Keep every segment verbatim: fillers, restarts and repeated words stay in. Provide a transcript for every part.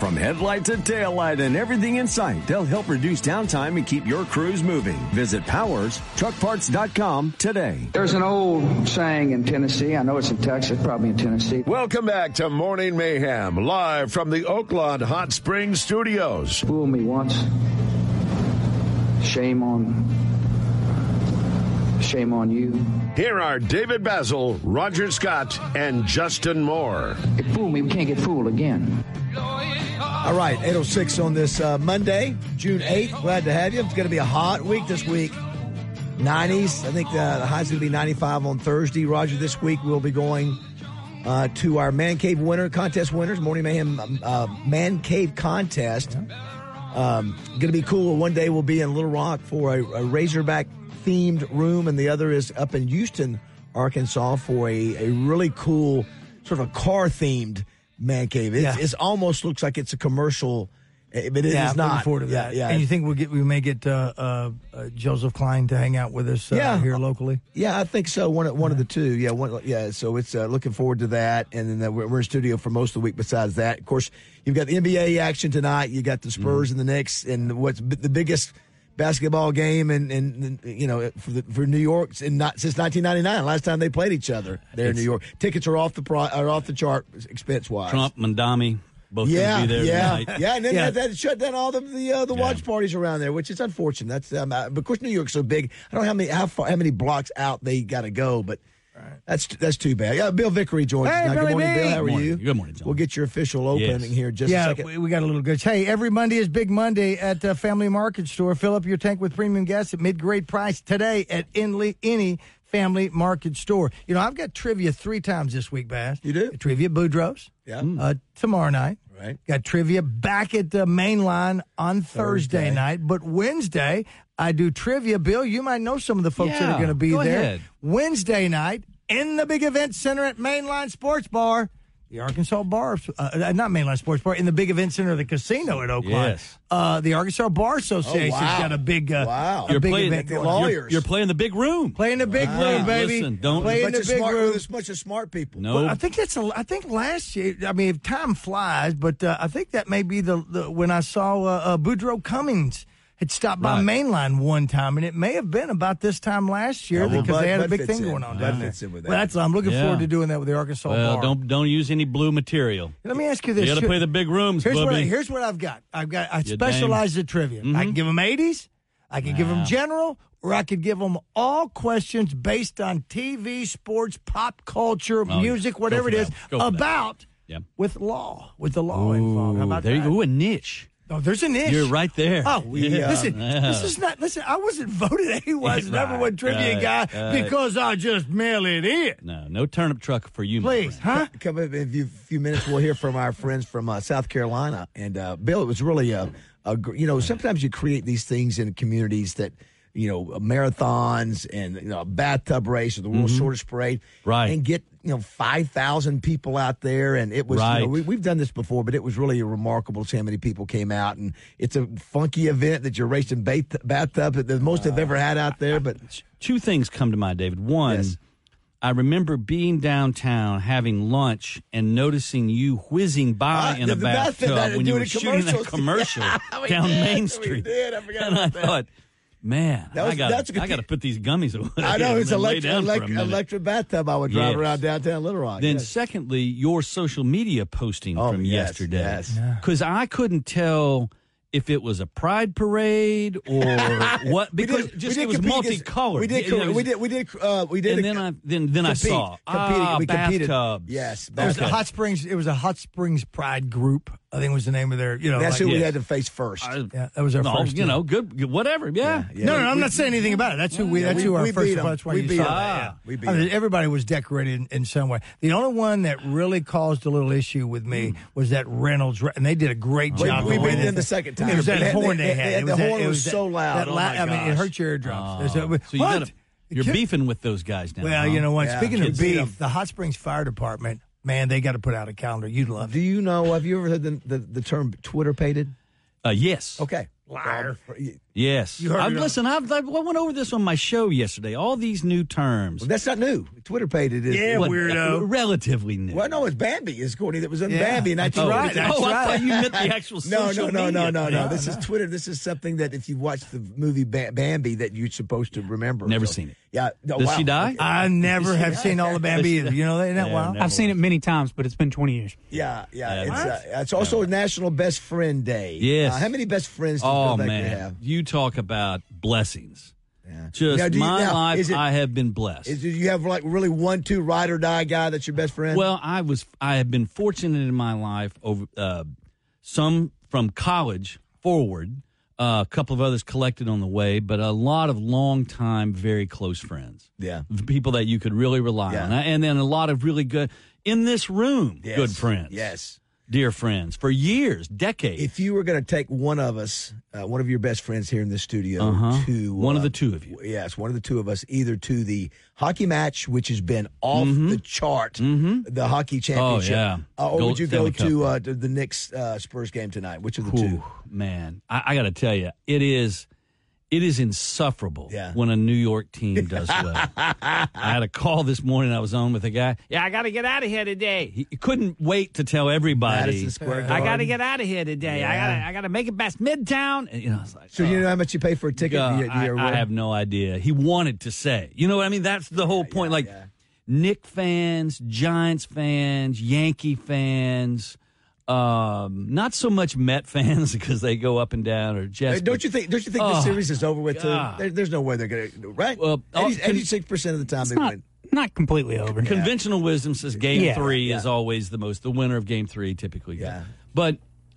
From headlight to tail light and everything in sight, they'll help reduce downtime and keep your crews moving. Visit Powers Truck Parts dot com today. There's an old saying in Tennessee. I know it's in Texas, probably in Tennessee. Welcome back to Morning Mayhem, live from the Oakland Hot Springs studios. Fool me once. Shame on... Shame on you. Here are David Basil, Roger Scott, and Justin Moore. It fooled me. We can't get fooled again. All right, eight oh six on this uh, Monday, June eighth. Glad to have you. It's going to be a hot week this week. nineties. I think the, the high's going to be ninety-five on Thursday. Roger, this week we'll be going uh, to our Man Cave winner contest winners, Morning Mayhem uh, Man Cave contest. Um, going to be cool. One day we'll be in Little Rock for a, a Razorback themed room, and the other is up in Houston, Arkansas, for a, a really cool sort of a car themed man cave. It yeah. almost looks like it's a commercial, but it yeah, is not. Looking forward to that. Yeah, yeah. And you think we'll get we may get uh, uh, uh, Joseph Klein to hang out with us uh, yeah. here locally? Yeah, I think so. One one yeah. of the two. Yeah, one. Yeah. So it's uh, looking forward to that, and then uh, we're, we're in studio for most of the week. Besides that, of course, you've got the N B A action tonight. You got the Spurs mm. and the Knicks, and what's the biggest basketball game and, and, and you know for the, for New York in not since nineteen ninety-nine. Last time they played each other there it's, in New York. Tickets are off the pro, are off the chart expense wise. Trump, Mandami, both yeah, going to be there yeah, tonight. yeah, and then yeah. that, that shut down all the the, uh, the yeah. watch parties around there, which is unfortunate. That's um, uh, of course New York's so big. I don't know how many how far how many blocks out they got to go, but. Right. That's that's too bad. Yeah, Bill Vickery joins hey, us now. Billy Good morning, B. Bill. How are Good morning. you? Good morning, John. We'll get your official opening yes. here in just yeah, a second. we, we got a little good. Hey, every Monday is Big Monday at uh, Family Market Store. Fill up your tank with premium gas at mid-grade price today at any, any Family Market Store. You know, I've got trivia three times this week, Bass. You do? Trivia Boudreaux's. Yeah. Uh, tomorrow night. Right. Got trivia back at the main line on Thursday, Thursday. night. But Wednesday, I do trivia. Bill, you might know some of the folks yeah, that are going to be go there. Ahead. Wednesday night, in the big event center at Mainline Sports Bar, the Arkansas Bar, uh, not Mainline Sports Bar, in the big event center of the casino at Oakland. Yes. Uh, the Arkansas Bar Association's oh, wow. got a big, uh, wow. a You're big playing event the going lawyers. You're, you're playing the big room. Playing the big Wow. room, baby. Listen, don't Playing bunch the of big smart, room. There's a bunch of smart people. No. Well, I think that's a. I think last year. I mean, time flies, but uh, I think that may be the, the when I saw uh, uh, Boudreaux Cummings had stopped by Right. Mainline one time, and it may have been about this time last year Yeah, well, because Bud- they had a Bud big fits thing in. going on Bud down there. fits in with Well, that. that's I'm looking Yeah. forward to doing that with the Arkansas Well, Bar. don't don't use any blue material. Let me ask you this: You got to Should- play the big rooms, Here's what, I, Bubby. here's what I've got. I've got. I You specialize in trivia. I can give them eighties. I can give them general, or I could give them all questions based on T V, sports, pop culture, Oh, music, go whatever for it is, that. Go for that. about Yep. with law, with the law involved. How about there that? you go. Ooh, a niche. Oh, there's a niche. You're right there. Oh, We, uh, listen, yeah. this is not. Listen, I wasn't voted A Y's Right, number one trivia right, guy right. because I just mail it in. No, no turnip truck for you, my Please, friend. huh? Come up in a few, few minutes. We'll hear from our friends from uh, South Carolina. And uh, Bill, it was really a, a, gr- you know, sometimes you create these things in communities that, you know, marathons and you know, a bathtub race or the World Shortest Parade, Right. And get you know five thousand people out there, and it was. Right. You know, we, we've done this before, but it was really remarkable to see how many people came out, and it's a funky event that you're racing bath- bathtub that the most I've ever had out there. But Two things come to mind, David. One, Yes. I remember being downtown having lunch and noticing you whizzing by Ah, in the- a the bathtub, bathtub that- when you doing were shooting that commercials. commercial Yeah, we down did. Main We Street. did. I forgot and about I that. thought, man, That was- I got that's a good- I got to put these gummies away. I know and it's then lay electric, down for a electric, minute. electric bathtub. I would drive Yes. around downtown Little Rock. Then, yes. secondly, your social media posting Oh, from yes, yesterday. yes. Because I couldn't tell if it was a pride parade or what, We because did- just we it did was compete against- multicolored. We did. You know, it was- we did. We did. Uh, we did. and a- then I then then I compete, saw competing. ah we competed. bathtubs. Yes, It was a bathtubs. Hot Springs. It was a Hot Springs Pride group. I think was the name of their. You know, That's like, who we yes. had to face first. I- yeah, that was our no, first. you know, good, good whatever. Yeah. Yeah. No, no, no, I'm not saying anything about it. That's who we. Yeah, That's we- who our we first. beat 'em. That's why We you beat saw 'em. that. Yeah, we beat I mean, 'em. everybody was decorated in, in some way. The only one that really caused a little issue with me was that Reynolds, and they did a great We- job. we of beat winning. them the second time. It was that They- horn they- they, they- had. It the was that- horn it was that- so loud. that Oh, la- my I mean, it gosh. hurt your eardrums. Oh. What? So you gotta, you're Kid- beefing with those guys now. Well, huh? you know what? Yeah. Speaking of Kids beat 'em. beef, the Hot Springs Fire Department, man, they got to put out a calendar. You'd love it. Do you know? Have you ever heard the the, the term Twitter pated? Uh, yes. Okay. Liar. Yes. You heard I've, it on- listen, I've, I went over this on my show yesterday. All these new terms. Well, that's not new. Twitter paid it. Yeah, What- weirdo. Relatively new. Well, no, it's Bambi. It's Courtney that was in Yeah, Bambi. that's nineteen right, forty-two. that's oh, I right. thought you meant the actual No, social no, no, media. no, no, no. No, This no. is Twitter. This is something that if you watch the movie Ba- Bambi that you're supposed to remember. Never So, seen it. Yeah. No, Does wow. she die? I never have seen all of Bambi either. You know that? Isn't that Yeah, wild? never. I've seen it many times, but it's been twenty years. Yeah, yeah. Yeah, It's, that's- uh, it's also National Best Friend Day. Yes. Uh, how many best friends does Oh, Bill Beckley man. have? You talk about blessings. Yeah. Just Now, do you- my now, life, is it- I have been blessed. Is, do you have like really one, two ride or die guy that's your best friend? Well, I was I have been fortunate in my life over uh, some from college forward, uh, a couple of others collected on the way, but a lot of long time, very close friends. Yeah. People that you could really rely Yeah. on, and then a lot of really good in this room, Yes. good friends. Yes. Dear friends for years, decades. If you were going to take one of us, uh, one of your best friends here in the studio, Uh-huh. to One of uh, the two of you. yes, one of the two of us, either to the hockey match, which has been off Mm-hmm. the chart, the hockey championship, yeah. uh, or Gold would you go Stanley Cup. to, uh, to the Knicks uh, Spurs game tonight? Which of the two? Whew, man, I, I got to tell you, it is it is insufferable Yeah. when a New York team does well. I had a call this morning. I was on with a guy. Yeah, I got to get out of here today. He couldn't wait to tell everybody. Madison Square I got to Garden. get out of here today. I got to I got to make it past Midtown. And, you know, it's like, So you know how much you pay for a ticket? God, Do you- do you- I, I have no idea. He wanted to say. You know what I mean? That's the whole point. like yeah. Knick fans, Giants fans, Yankee fans. Um, not so much Met fans because they go up and down, or Jets. Hey, don't but- you think? Don't you think the Oh, series is over with God. too? There, there's no way they're going to right. Well, oh, eighty-six percent of the time It's they not win. not completely over. Conventional wisdom says game Yeah. three Yeah. is always the most. The winner of game three typically. goes. Yeah. But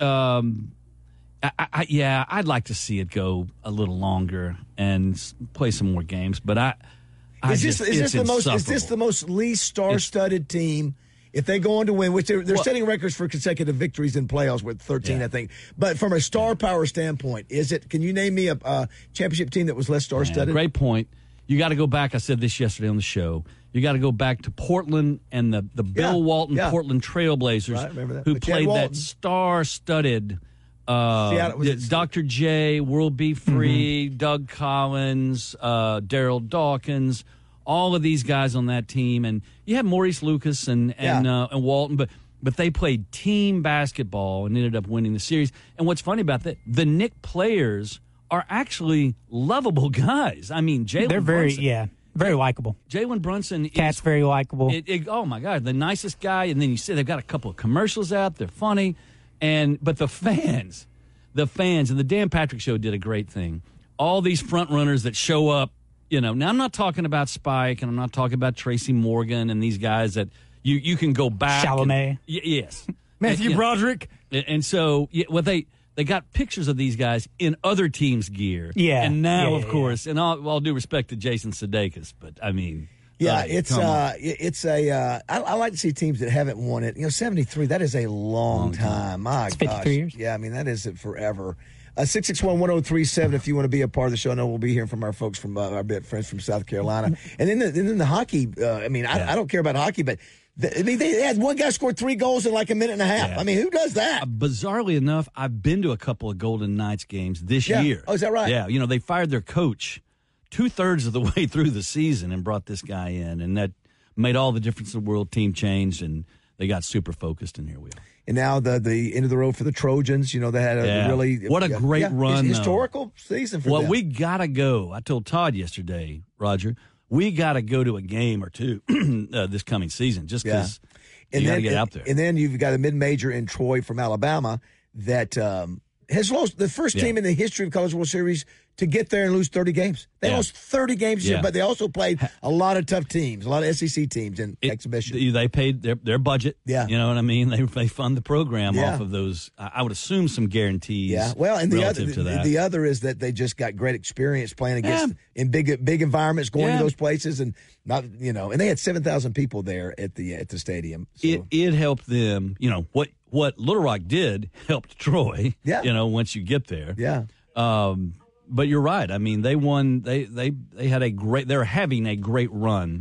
um, I, I, yeah, I'd like to see it go a little longer and s- play some more games. But I, I Is this just, is this it's the most is this insufferable. the most least star-studded team? If they go on to win, which they're, they're Well- setting records for consecutive victories in playoffs with thirteen, Yeah. I think. But from a star power standpoint, is it? Can you name me a, a championship team that was less Yeah, star-studded? great point. You got to go back. I said this yesterday on the show. You got to go back to Portland and the, the Bill Yeah, Walton yeah. Portland Trailblazers, Right, remember that. who With Chad played Walton. that star-studded. Uh, Seattle- was it- Doctor J, World Be Free, Doug Collins, uh, Daryl Dawkins, all of these guys on that team, and you have Maurice Lucas and and, Yeah. uh, and Walton, but but they played team basketball and ended up winning the series. And what's funny about that, the Knick players are actually lovable guys. I mean, Jalen They're very Brunson, yeah, very likable. Jalen Brunson Cat's is very likable. it, it, oh my God, the nicest guy. And then you see they've got a couple of commercials out. They're funny, and but the fans, the fans, and the Dan Patrick Show did a great thing. All these front runners that show up, you know. Now I'm not talking about Spike, and I'm not talking about Tracy Morgan and these guys that you you can go back. and- Chalamet. Y- yes, Matthew And, you know, Broderick. and- and so yeah, well they. They got pictures of these guys in other teams' gear. Yeah. And now, Yeah, of yeah, course, and all, all due respect to Jason Sudeikis, but I mean. Yeah, uh, it's come on. uh, it- it's a. Uh, I, I like to see teams that haven't won it. You know, seventy-three. That is a long, time. My It's gosh. fifty-three years. Yeah, I mean that is it forever. Uh, six six one one zero three seven. If you want to be a part of the show, I know we'll be hearing from our folks from uh, our bit friends from South Carolina, and then the, and then the hockey. Uh, I mean, I, I don't care about hockey, but the, I mean they had one guy scored three goals in like a minute and a half. Yeah. I mean, who does that? Uh, bizarrely enough, I've been to a couple of Golden Knights games this Yeah. year. Oh, is that right? Yeah, you know, they fired their coach two thirds of the way through the season and brought this guy in, and that made all the difference in the world. Team changed, and they got super focused, and here we are. And now the the end of the road for the Trojans. You know, they had a Yeah. really What a yeah, great yeah, run, his- though. historical season for Well, them. we gotta go. I told Todd yesterday, Roger, we gotta go to a game or two uh, this coming season, just because you and gotta then, get out there. And then you've got a mid-major in Troy from Alabama that um, has lost the first Yeah. team in the history of College World Series to get there and lose thirty games. They Yeah. lost thirty games, this year, Yeah. but they also played a lot of tough teams, a lot of S E C teams in It- exhibition. They, they paid their their budget. Yeah. You know what I mean? They they fund the program Yeah. off of those. I I would assume some guarantees. yeah, well, and the other relative the, to that. the other is that they just got great experience playing against Yeah. in big big environments, going Yeah. to those places, and not you know, and they had seven thousand people there at the at the stadium. So. it it helped them. You know what what Little Rock did helped Troy. Yeah. You know once you get there. yeah. Um, but you're right. I mean, they won. They they they had a great. They're having a great run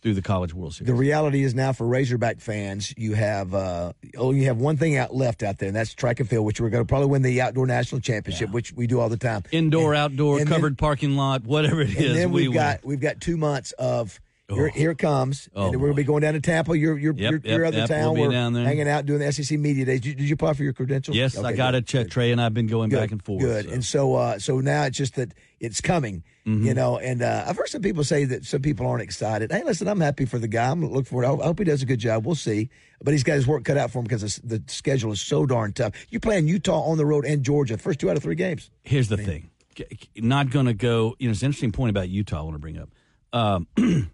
through the College World Series. The reality is now for Razorback fans, you have uh, oh, you have one thing out left out there, and that's track and field, which we're going to probably win the outdoor national championship, yeah. which we do all the time. Indoor, and, outdoor, and covered then, parking lot, whatever it is. And then we've we got win. we've got two months of. Oh. Here, here it comes. Oh, and we're going to be going down to Tampa. Your your yep, your, yep, your other yep, town. We'll we're be down there. hanging out doing the S E C media days. Did, did you apply for your credentials? Yes, okay, I got good, it. Check good. Trey and I've been going good, back and forth. Good. So. And so uh, so now it's just that it's coming. Mm-hmm. You know, and uh, I've heard some people say that some people aren't excited. Hey, listen, I'm happy for the guy. I'm looking forward. I hope, I hope he does a good job. We'll see. But he's got his work cut out for him because the schedule is so darn tough. You're playing Utah on the road and Georgia, first two out of three games. Here's the I mean, thing. Not going to go. You know, it's an interesting point about Utah I want to bring up. Um,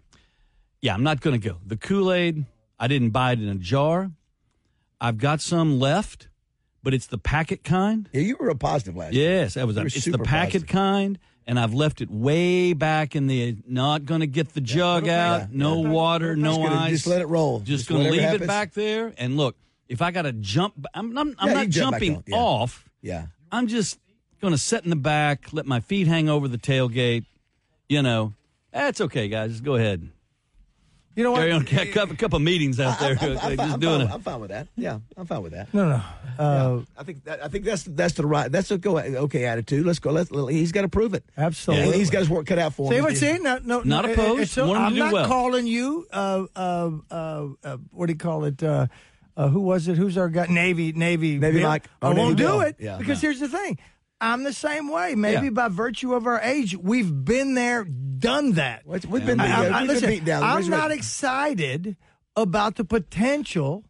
yeah, I'm not going to go. The Kool-Aid, I didn't buy it in a jar. I've got some left, but it's the packet kind. Yeah, you were real positive last year. Yes, that was. You were It's the super packet positive. kind, and I've left it way back in the. Not going to get the jug yeah, out. yeah. No water. No Just gonna- ice. just let it roll. Just, Just going to whatever leave happens. it back there. And look, if I got to jump, I'm, I'm, I'm Yeah, not you jump back jumping on, yeah. off. Yeah. I'm just going to sit in the back, let my feet hang over the tailgate. You know, that's okay, guys. Just go ahead. You know what? Carry on. A couple, couple meetings out there. I'm, I'm, I'm, just I'm, doing fine, it. I'm fine with that. Yeah, I'm fine with that. No, no. Uh, Yeah. I think that, I think that's that's the right that's a go okay attitude. Let's go. Let's he's got to prove it. Absolutely. And he's got his work cut out for See him. what? See, no, no, Not no, opposed. it's so- Want him to I'm do not well. calling you. Uh, uh, uh, uh, what do you call it? Uh, uh, who was it? Who's our guy? Navy, Navy, Navy Bill. Mike. I Oh, won't Navy do Bill. it Yeah. because No. here's the thing. I'm the same way. Maybe Yeah. by virtue of our age, we've been there, done that. We've been, I, yeah, I, we've I, been listen, beat down. I'm We've not been- excited about the potential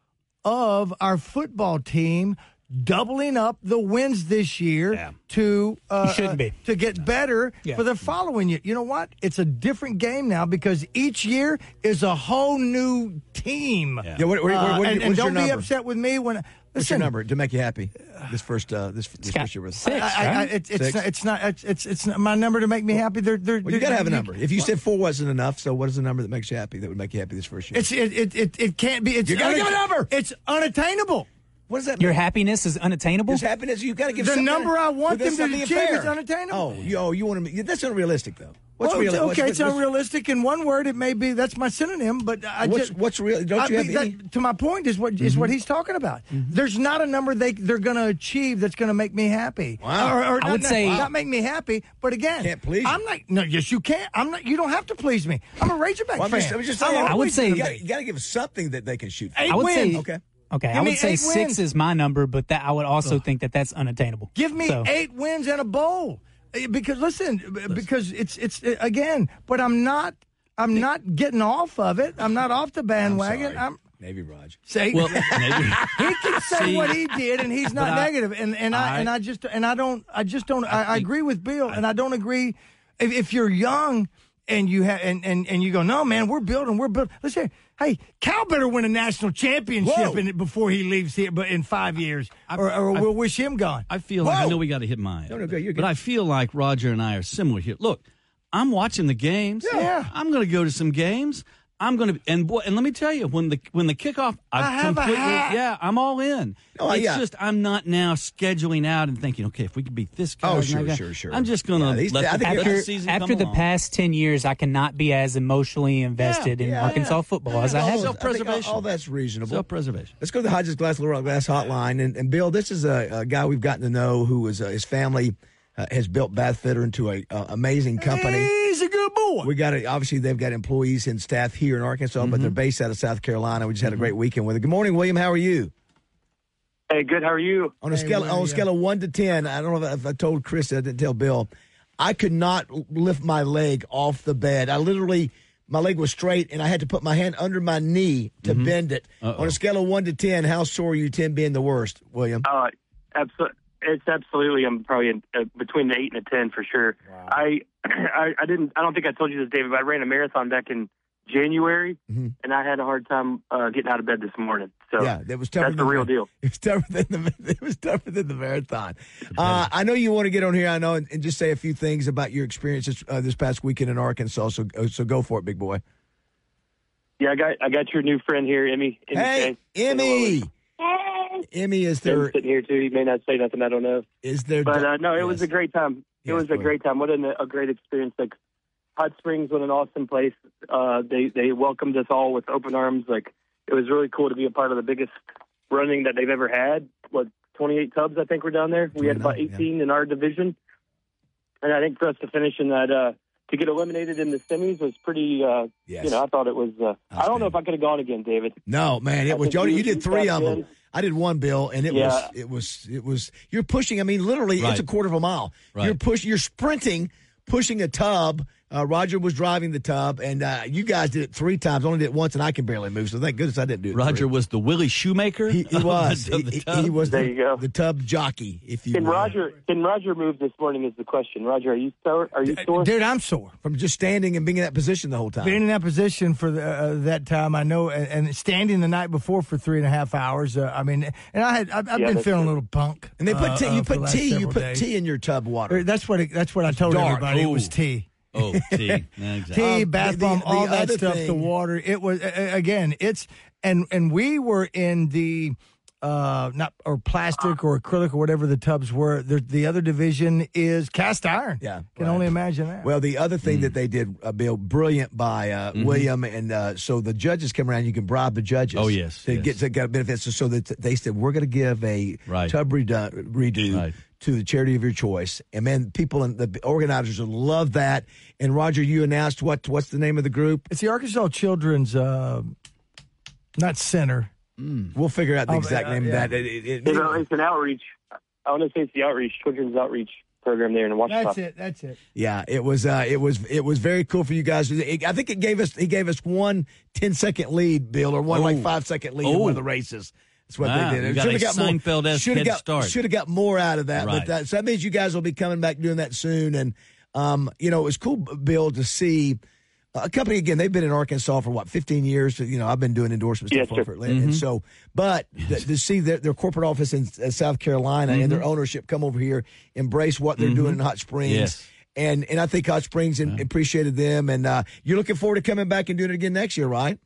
of our football team doubling up the wins this year Yeah. to uh, You shouldn't be. to get better Yeah. for the following year. You know what? It's a different game now because each year is a whole new team. Yeah. Yeah, what, what, what, Uh, what, and, and what's your don't be number? upset with me when. What's your Listen, number to make you happy this first uh, this this Scott, first year with us? six. I, I, I, it's, it's, Six. not, it's not. It's it's it's not my number to make me happy. They're, they're, Well, you they're- got to have a number. If you said four wasn't enough, so what is the number that makes you happy that would make you happy this first year? It's it it it, it can't be. It's You gotta una- give a number! It's unattainable. what does that Your mean? happiness is unattainable? His happiness, you got to give The something- number I want Well, that's them to something achieve fair. is unattainable. Oh, you, oh, you want to? That's unrealistic, though. What's Well, real? it's- what's- okay, it's what's- unrealistic in one word. It may be that's my synonym, but I What's just what's real? Don't I you have mean, any? that, to my point is what is what he's talking about. There's not a number they they're going to achieve that's going to make me happy. Wow. Or, or I not, would not- say- not make me happy, but again, Can't please you. I'm not. No, yes, you can't. I'm not. You don't have to please me. I'm a Razorback Well, I'm fan. just, I'm just I'm saying. always I would say- you gonna got, be. to give something that they can shoot for. Eight I would wins. say Okay. Okay, Give I me would say eight six wins. is my number, but that I would also think that that's unattainable. Give me So- eight wins and a bowl. Eh, Because listen, b- because it's it's uh, again, but I'm not I'm not getting off of it. I'm not off the I'm bandwagon. sorry. I'm Navy Raj. say Well, maybe. he can say See, what he did, and he's not but I- negative. And and I, I- and I just and I don't I just don't I, I think- agree with Bill, and I don't agree if, if you're young and you have and, and and you go, no man, we're building, we're building. Listen, hey, Cal better win a national championship Whoa. in it before he leaves here, but in five years, or, or I- we'll wish him gone. I feel like I Whoa. know we got to hit mine. No, no, go, you're but good. I feel like Roger and I are similar here. Look, I'm watching the games. Yeah. I'm going to go to some games. I'm going to and boy, and let me tell you, when the when the kickoff, I've I have a completely hat. yeah, I'm all in. Oh, it's yeah. just I'm not now scheduling out and thinking, okay, if we could beat this guy, Oh, and sure, that guy, sure, sure. I'm just going to Yeah, these- let, I the, think let After, the season after come the along. past ten years, I cannot be as emotionally invested in yeah, Arkansas yeah. football as I Yeah, have. also- been. I think all, Self-preservation. all that's reasonable. Self-preservation. Let's go to the Hodges Glass Little Rock Glass Hotline. And, and Bill, this is a, a guy we've gotten to know who is uh, his family uh, has built Bath Fitter into a uh, amazing company. He's a good boy. We got it. Obviously, they've got employees and staff here in Arkansas, but they're based out of South Carolina. We just had a great weekend with it. Good morning, William. How are you? Hey, good. How are you? On a Hey, scale on a William. scale of one to ten, I don't know if I told Chris, I didn't tell Bill. I could not lift my leg off the bed. I literally, my leg was straight, and I had to put my hand under my knee to bend it. Uh-oh. On a scale of one to ten, how sore are you? Ten being the worst, William. Uh, abso- it's absolutely. I'm probably in, uh, between the eight and a ten for sure. I, I, I didn't. I don't think I told you this, David. But I ran a marathon back in January, Mhm. and I had a hard time uh, getting out of bed this morning. So Yeah, that was tougher. that's the than real deal. It was tougher than the. It was tougher than the marathon. Uh, I know you want to get on here. I know, and, and just say a few things about your experiences uh, this past weekend in Arkansas. So, uh, so go for it, big boy. Yeah, I got I got your new friend here, Emmy. Emmy Hey, Shea. Emmy. Emmy is Tim's there. sitting here too. He may not say nothing. I don't know. Is there? But uh, no, it was Yes. a great time. It Yes, was go a ahead. great time. What a, a great experience. Like Hot Springs was an awesome place. Uh, they they welcomed us all with open arms. Like, it was really cool to be a part of the biggest running that they've ever had. What, twenty-eight tubs, I think, were down there. We had about eighteen yeah. in our division. And I think for us to finish in that, uh, to get eliminated in the semis was pretty, uh, yes. you know, I thought it was, uh, I don't know if I could have gone again, David. No, man, it I was, Jody, you, you did three of them. I did one, Bill, and it yeah. was, it was, it was, you're pushing, I mean, literally, right. it's a quarter of a mile. Right. You're pushing, you're sprinting, pushing a tub. Uh, Roger was driving the tub, and uh, you guys did it three times. Only did it once, and I can barely move, so thank goodness I didn't do it. Roger three. was the Willie Shoemaker. He, he was. The, he, he, he was there the, you go. the tub jockey, if you can will. Roger Can Roger move this morning is the question. Roger, are you sore? Are you sore? Dude, I'm sore. From just standing and being in that position the whole time. Being in that position for the, uh, that time, I know, and, and standing the night before for three and a half hours. Uh, I mean, and I had, I've, I've yeah, been feeling true. a little punk. And they put uh, tea, you uh, put tea, you put days. tea in your tub water. That's what it, that's what I told dark. everybody. Ooh. It was tea. Oh, tea. Exactly. Tea, Um, bath the- bomb, the all that other stuff, thing- the water. It was, uh, again, it's, and and we were in the, uh, not, or plastic or acrylic or whatever the tubs were. The, the other division is cast iron. Yeah. Can right. only imagine that. Well, the other thing Mm. that they did, uh, Bill, brilliant by uh, Mhm. William, and uh, so the judges come around. You can bribe the judges. Oh, yes, to yes. get to get benefits. So, so that they said we're going to give a Right. tub redo, redo Right. to the charity of your choice. And man, people and the organizers will love that. And Roger, you announced what? What's the name of the group? It's the Arkansas Children's, uh, not center. Mm. We'll figure out the Oh, exact uh, name yeah. of that. It, it, it, You know, it's an outreach. I want to say it's the outreach, children's outreach program there in Washington. That's it. That's it. Yeah, it was. Uh, it was. It was very cool for you guys. It, I think it gave us. He gave us one ten second lead, Bill, or one Oh. like five second lead in Oh. one of the races. That's what Wow, they did. you got Should've a got more- Seinfeld-esque should've head got, start. Should have got more out of that. Right. But that, so that means you guys will be coming back doing that soon. And um, you know, it was cool, Bill, to see a company again. They've been in Arkansas for what fifteen years. You know, I've been doing endorsement Yes, stuff sir. for it, and so. But th- to see their, their corporate office in uh, South Carolina and their ownership come over here, embrace what they're doing in Hot Springs. Yes. And and I think Hot Springs in, appreciated them. And uh, you're looking forward to coming back and doing it again next year, right?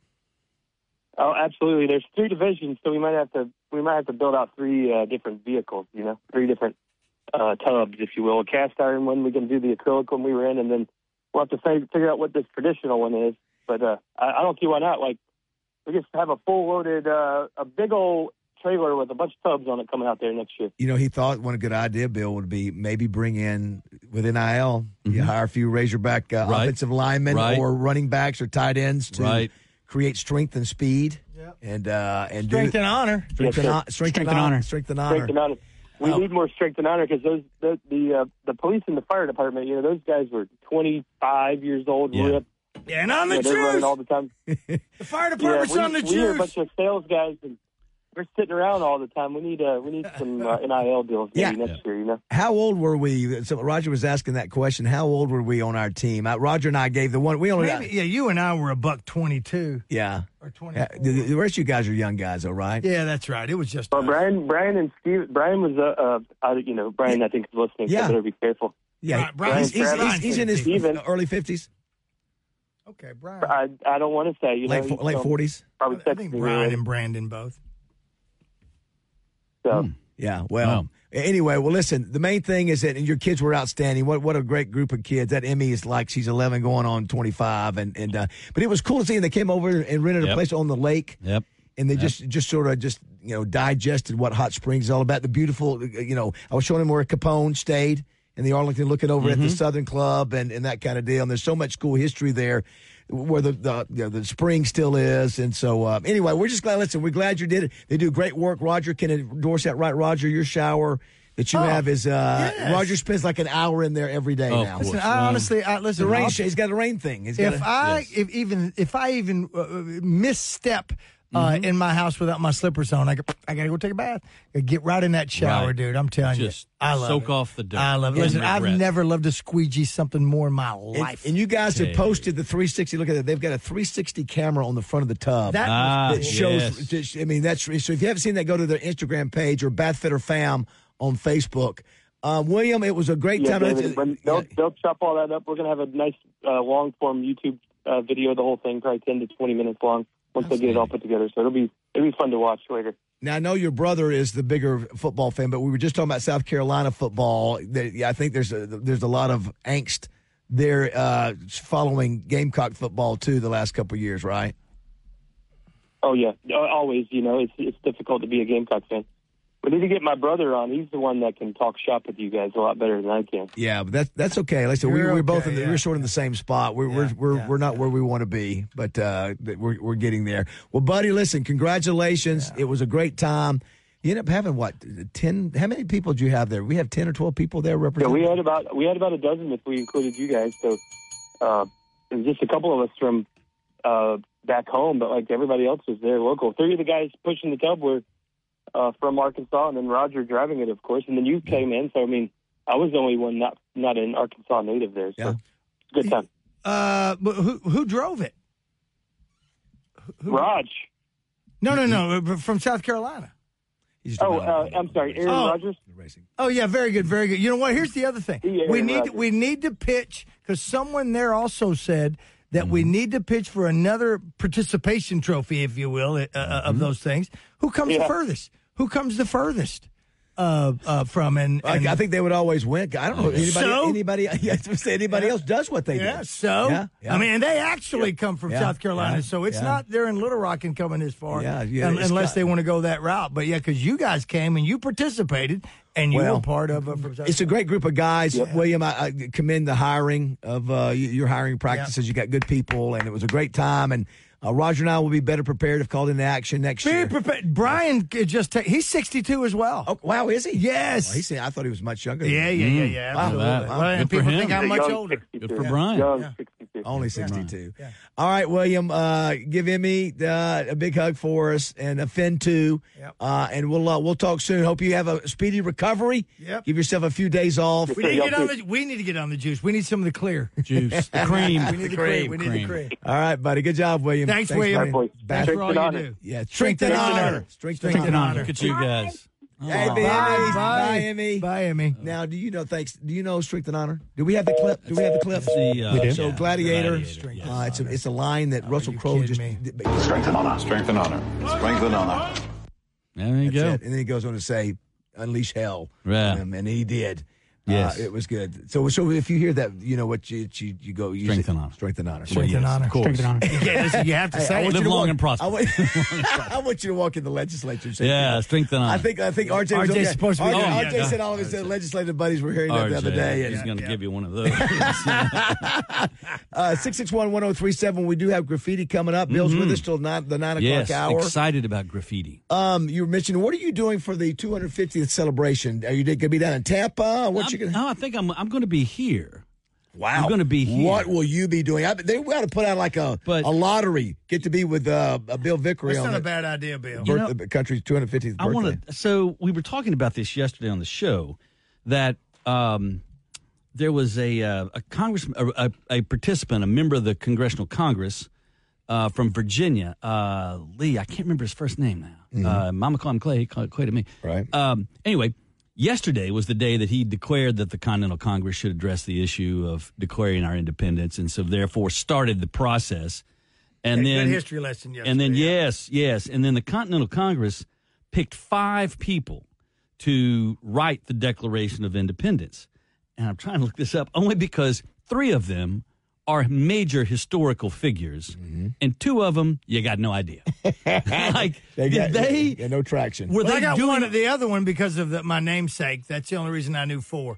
Oh, absolutely. There's three divisions, so we might have to we might have to build out three uh, different vehicles. You know, three different uh, tubs, if you will. A cast iron one, we can do the acrylic one we were in, and then we'll have to fig- figure out what this traditional one is. But uh, I, I don't see why not. Like, we just have a full loaded, uh, a big old trailer with a bunch of tubs on it coming out there next year. You know, he thought one good idea, Bill, would be maybe bring in with N I L. You hire a few Razorback uh, Right. offensive linemen Right. or running backs or tight ends to Right. create strength and speed. Yep. And uh, and Strength do, and honor. strength, Yes, and, sir. hon- strength, and Strength and honor. honor. Strength and honor. Strength and honor. We Oh. need more strength and honor because those the the, uh, the police and the fire department, you know, those guys were twenty-five years old, Yeah. ripped. Yeah, and I'm the Yeah, they're running juice. all the time. The fire Yeah, department's we, on the we are a juice. bunch of sales guys, and we're sitting around all the time. We need uh, we need some uh, N I L deals maybe Yeah. next year. You know, How old were we? So Roger was asking that question. How old were we on our team? Uh, Roger and I gave the one. We only Maybe, yeah, you and I were a buck twenty-two yeah. or Uh, twenty-four. the, the rest of you guys are young guys, though, right? Yeah, that's right. It was just. well, us. Brian, Brian, and Steve. Brian was uh, uh I, you know, Brian. I think is listening. Yeah. So better be careful. Yeah, Right, Brian- he's, he's, Brian- he's, he's in his Steven. early fifties, Okay, Brian. I I don't want to say. You late know, fo- he's late still forties. Probably I texting think me Brian already. and Brandon both. So Yeah. Well. Wow. Anyway, well, listen. The main thing is that your kids were outstanding. What what a great group of kids. That Emmy is like she's eleven, going on twenty-five, and and uh, but it was cool to see. They came over and rented a Yep. place on the lake. Yep. And they just, just sort of just, you know, digested what Hot Springs is all about. The beautiful, you know, I was showing them where Capone stayed in the Arlington, looking over Mm-hmm. at the Southern Club and, and that kind of deal. And there's so much cool history there where the the, you know, the spring still is. And so, uh, anyway, we're just glad. Listen, we're glad you did it. They do great work. Roger can endorse that, right, Roger? Your shower that you Oh, have is, uh, yes. Roger spends like an hour in there every day Of now. course. Listen, I honestly, I, listen. The rain, I'll- he's got a rain thing. He's got if a, I yes. if even if I even uh, misstep uh, in my house without my slippers on, I go, I gotta go take a bath. I get right in that shower, Right. dude. I'm telling Just you, I love soak it. off the dirt. I love it. And Listen, I've regret. never loved to squeegee something more in my and, life. and you guys have Okay. posted the three sixty. Look at that. They've got a three sixty camera on the front of the tub. That Ah, was that cool. shows. yes. I mean, that's so. If you haven't seen that, go to their Instagram page or Bathfitter Fam on Facebook. Um, William, it was a great yeah, time. David, when they'll they'll chop all that up. We're gonna have a nice uh, long form YouTube uh, video of the whole thing, probably ten to twenty minutes long. Once they get it all put together, so it'll be it'll be fun to watch later. Now I know your brother is the bigger football fan, but we were just talking about South Carolina football. There- yeah, I think there's a, there's a lot of angst there uh, following Gamecock football, too, the last couple of years, right? Oh, yeah. Always, you know, it's it's difficult to be a Gamecock fan. We need to get my brother on. He's the one that can talk shop with you guys a lot better than I can. Yeah, but that's that's okay. Like I said, we, You're we're okay, both in the, yeah. we're sort of in the same spot. We're Yeah, we're we're, yeah, we're not yeah. where we want to be, but uh, we're we're getting there. Well, buddy, listen, congratulations. Yeah. It was a great time. You ended up having what ten? How many people did you have there? We have ten or twelve people there Yeah, representing. we had about we had about a dozen if we included you guys. So uh, it was just a couple of us from uh, back home, but like everybody else was there local. Three of the guys pushing the tub were uh, from Arkansas, and then Roger driving it, of course. And then you came in, so I mean, I was the only one not not an Arkansas native there. So Yeah. it's a good time. Uh, but who who drove it? Who, Raj. No, no, no, from South Carolina. He's just Oh, about- uh, I'm sorry, Aaron Oh. Rodgers. Racing. Oh yeah, very good, very good. You know what? Here's the other thing. Yeah, we Aaron need to, Rodgers. we need to pitch because someone there also said that we need to pitch for another participation trophy, if you will, uh, uh, of those things. Who comes the Yeah. furthest? Who comes the furthest uh, uh, from? And, I, and I think they would always win. I don't know if anybody So? anybody yeah, I was gonna say anybody else does what they yeah. do. So Yeah, yeah. I mean, and they actually come from Yeah, South Carolina, yeah, so it's yeah. not they're in Little Rock and coming this far, Yeah, yeah, un- it's unless got- they want to go that route. But yeah, because you guys came and you participated and you Well, were part of. Uh, from South It's a great group of guys, William. I, I commend the hiring of uh, y- your hiring practices. You got good people, and it was a great time. And uh, Roger and I will be better prepared if called into action next Very year. prepared. Brian could just take. He's sixty-two as well. Oh, wow, is he? Yes. Oh, he's, I thought he was much younger. than Yeah, me. yeah, yeah, yeah. Wow. Absolutely. Wow. Well, and Good for people him. think I'm A much young older. sixty-two. Good for Brian. Young Yeah. sixty-two. Only sixty-two. Yeah. All right, William, uh, give Emmy uh, a big hug for us, and a Finn too. Yep. Uh, and we'll uh, we'll talk soon. Hope you have a speedy recovery. Yep. Give yourself a few days off. We need, to get on the, we need to get on the juice. We need some of the clear. Juice, the cream. We need the, The cream. cream. We need the Cream. cream. All right, buddy. Good job, William. Thanks, William. buddy. Thanks, Thanks Back- for all you honor. do. Yeah, strength and and honor. honor. Strength Strength and and honor. honor. Look at you guys. Hey, Oh. Emmy. Bye. Bye, Emmy. Bye, Emmy. Now, do you know? Thanks. Do you know strength and honor? Do we have the clip? Do we have the clip? The, uh, We do. So, yeah, Gladiator. Gladiator, yes. Uh, it's a it's a line that Russell you Crowe just. kidding Strength and honor. Strength and honor. Strength and honor. There you That's go. it. And then he goes on to say, "Unleash hell." Yeah. Um, and he did. Yes. Uh, it was good. So, so if you hear that, you know what you you, you go. You Strength say, and honor. Strength and honor. Strength and yes, honor. of course. Strength and honor. Yeah, listen, you have to Hey, say I it. want Live you to long walk- and prosper. I want, I want you to walk in the legislature. And say, Yeah, strength and honor. I think I think R J was R J's okay. supposed to be R J, doing R it. J Yeah. said all of his uh, legislative buddies were hearing that the other day. He's And, going to yeah. give you one of those. uh, six six one, one oh three seven. We do have graffiti coming up. Bill's with us till nine, the nine o'clock yes, hour. excited about graffiti. Um, you were mentioning, what are you doing for the two hundred fiftieth celebration? Are you going to be down in Tampa? What I'm- you going? no, I think I'm. I'm going to be here. Wow, I'm gonna be here. What will you be doing? I, they got to put out like a But- a lottery. Get to be with uh, uh, Bill Vickery That's on not a the bad idea, Bill. You know- birth, the country's two hundred fiftieth I birthday. want to. So we were talking about this yesterday on the show that um, there was a uh, a congressman, a, a, a participant, a member of the Congressional Congress uh, from Virginia, uh, Lee. I can't remember his first name now. Uh, Mama called him Clay. He called Clay to me. Right. Um, anyway, yesterday was the day that he declared that the Continental Congress should address the issue of declaring our independence, and so therefore started the process. And Good then history lesson yesterday. and then yes, yes, and then the Continental Congress picked five people to write the Declaration of Independence. And I'm trying to look this up only because three of them are major historical figures, and two of them you got no idea. Like They did got they yeah, no traction. were Well, they I got doing one of the other one because of the, my namesake. That's the only reason I knew four.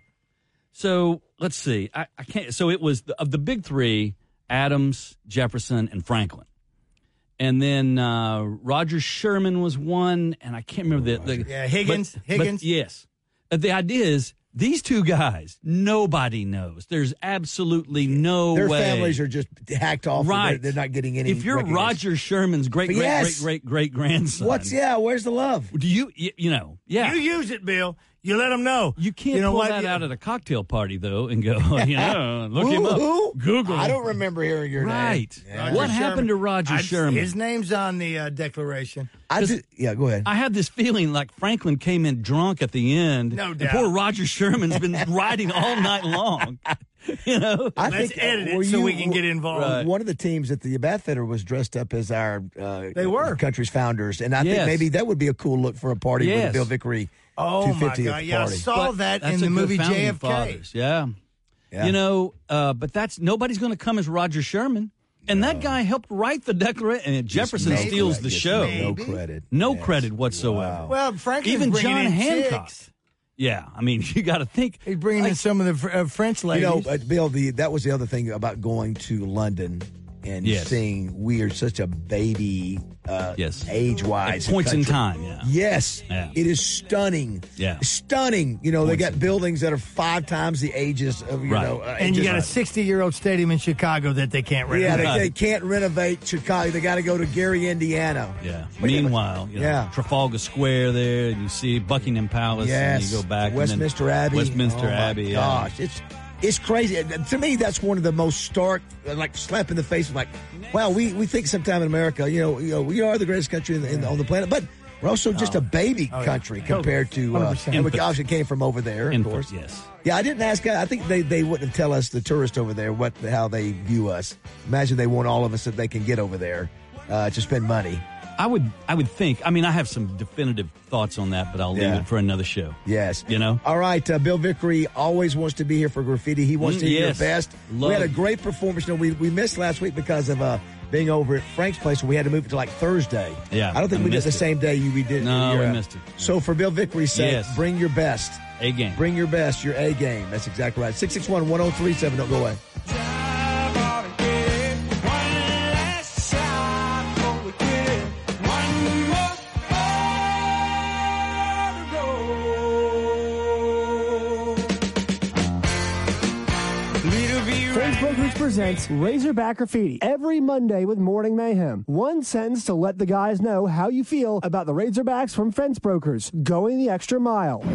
So let's see. I, I can't. So it was the, of the big three: Adams, Jefferson, and Franklin. And then uh, Roger Sherman was one, and I can't remember the. the Yeah, Higgins, but- Higgins. But yes. Uh, The idea is these two guys, nobody knows. There's absolutely no Their way. families are just hacked off. Right. They're, they're not getting any. If you're recognition. Roger Sherman's great, great, Yes. great, great, great grandson, What's yeah? Where's the love? do you, you, you know, yeah. You use it, Bill. You let them know. You can't you know pull what? that You- out at a cocktail party, though, and go, you know, look who, him up. Who? Google I him. don't remember hearing your Right. name. Roger What happened to Sherman. Roger I- Sherman? His name's on the uh, Declaration. I did, yeah, go ahead. I had this feeling like Franklin came in drunk at the end. No and doubt. poor Roger Sherman's been writing all night long. You know? I Let's think, edit it were so you- we can get involved. Right. One of the teams at the Bat Theater was dressed up as our uh, They were. country's founders, and I Yes. think maybe that would be a cool look for a party with Yes. the Bill Vickery Oh, two my hundred fiftieth God. Yeah, I party. saw But that that's in a the good movie founding J F K. Fathers. Yeah. Yeah. You know, uh, but that's nobody's going to come as Roger Sherman. And no. that guy helped write the Declaration. And Jefferson no steals credit. the show. No credit. No yes. credit whatsoever. Wow. Well, Franklin's even John Hancock. Chicks. Yeah, I mean, you got to think. He's bringing like, in some of the uh, French ladies. You know, uh, Bill, the, that was the other thing about going to London and yes. seeing we are such a baby uh, yes. age-wise. At points country. in time, yeah. Yes. Yeah. It is stunning. Yeah. Stunning. You know, Points they got buildings that are five times the ages of, you right. know. Uh, and you got a right. sixty-year-old stadium in Chicago that they can't renovate. Yeah, they, they can't renovate Chicago. They got to go to Gary, Indiana. Yeah. Meanwhile, you know, yeah. Trafalgar Square there, and you see Buckingham Palace, yes. and you go back. Westminster and then Abbey. Westminster oh Abbey, yeah. Gosh, it's it's crazy. To me, that's one of the most stark, like slap in the face. Like, wow, we, we think sometime in America, you know, you know, we are the greatest country in the, in the, on the planet, but we're also just oh. a baby oh, country yeah. compared to. Uh, and we obviously came from over there, of Infant, course. Yes. Yeah, I didn't ask. I think they, they wouldn't tell us, the tourists over there, what how they view us. Imagine they want all of us that they can get over there uh, to spend money. I would I would think. I mean, I have some definitive thoughts on that, but I'll leave Yeah. it for another show. Yes. You know? All right. Uh, Bill Vickery always wants to be here for graffiti. He wants Mm, to hear yes. your best. Love we had a it. great performance. You know, we, we missed last week because of uh, being over at Frank's place, so we had to move it to like Thursday. Yeah, I don't think I we did it missed the it. same day you we did. No, your, we uh, missed it. So for Bill Vickery's sake, Yes. bring your best. A game. Bring your best, your A game. That's exactly right. six six one, one oh three seven. Don't go away. Brokers presents Razorback Graffiti every Monday with Morning Mayhem. One sentence to let the guys know how you feel about the Razorbacks from Fence Brokers, going the extra mile.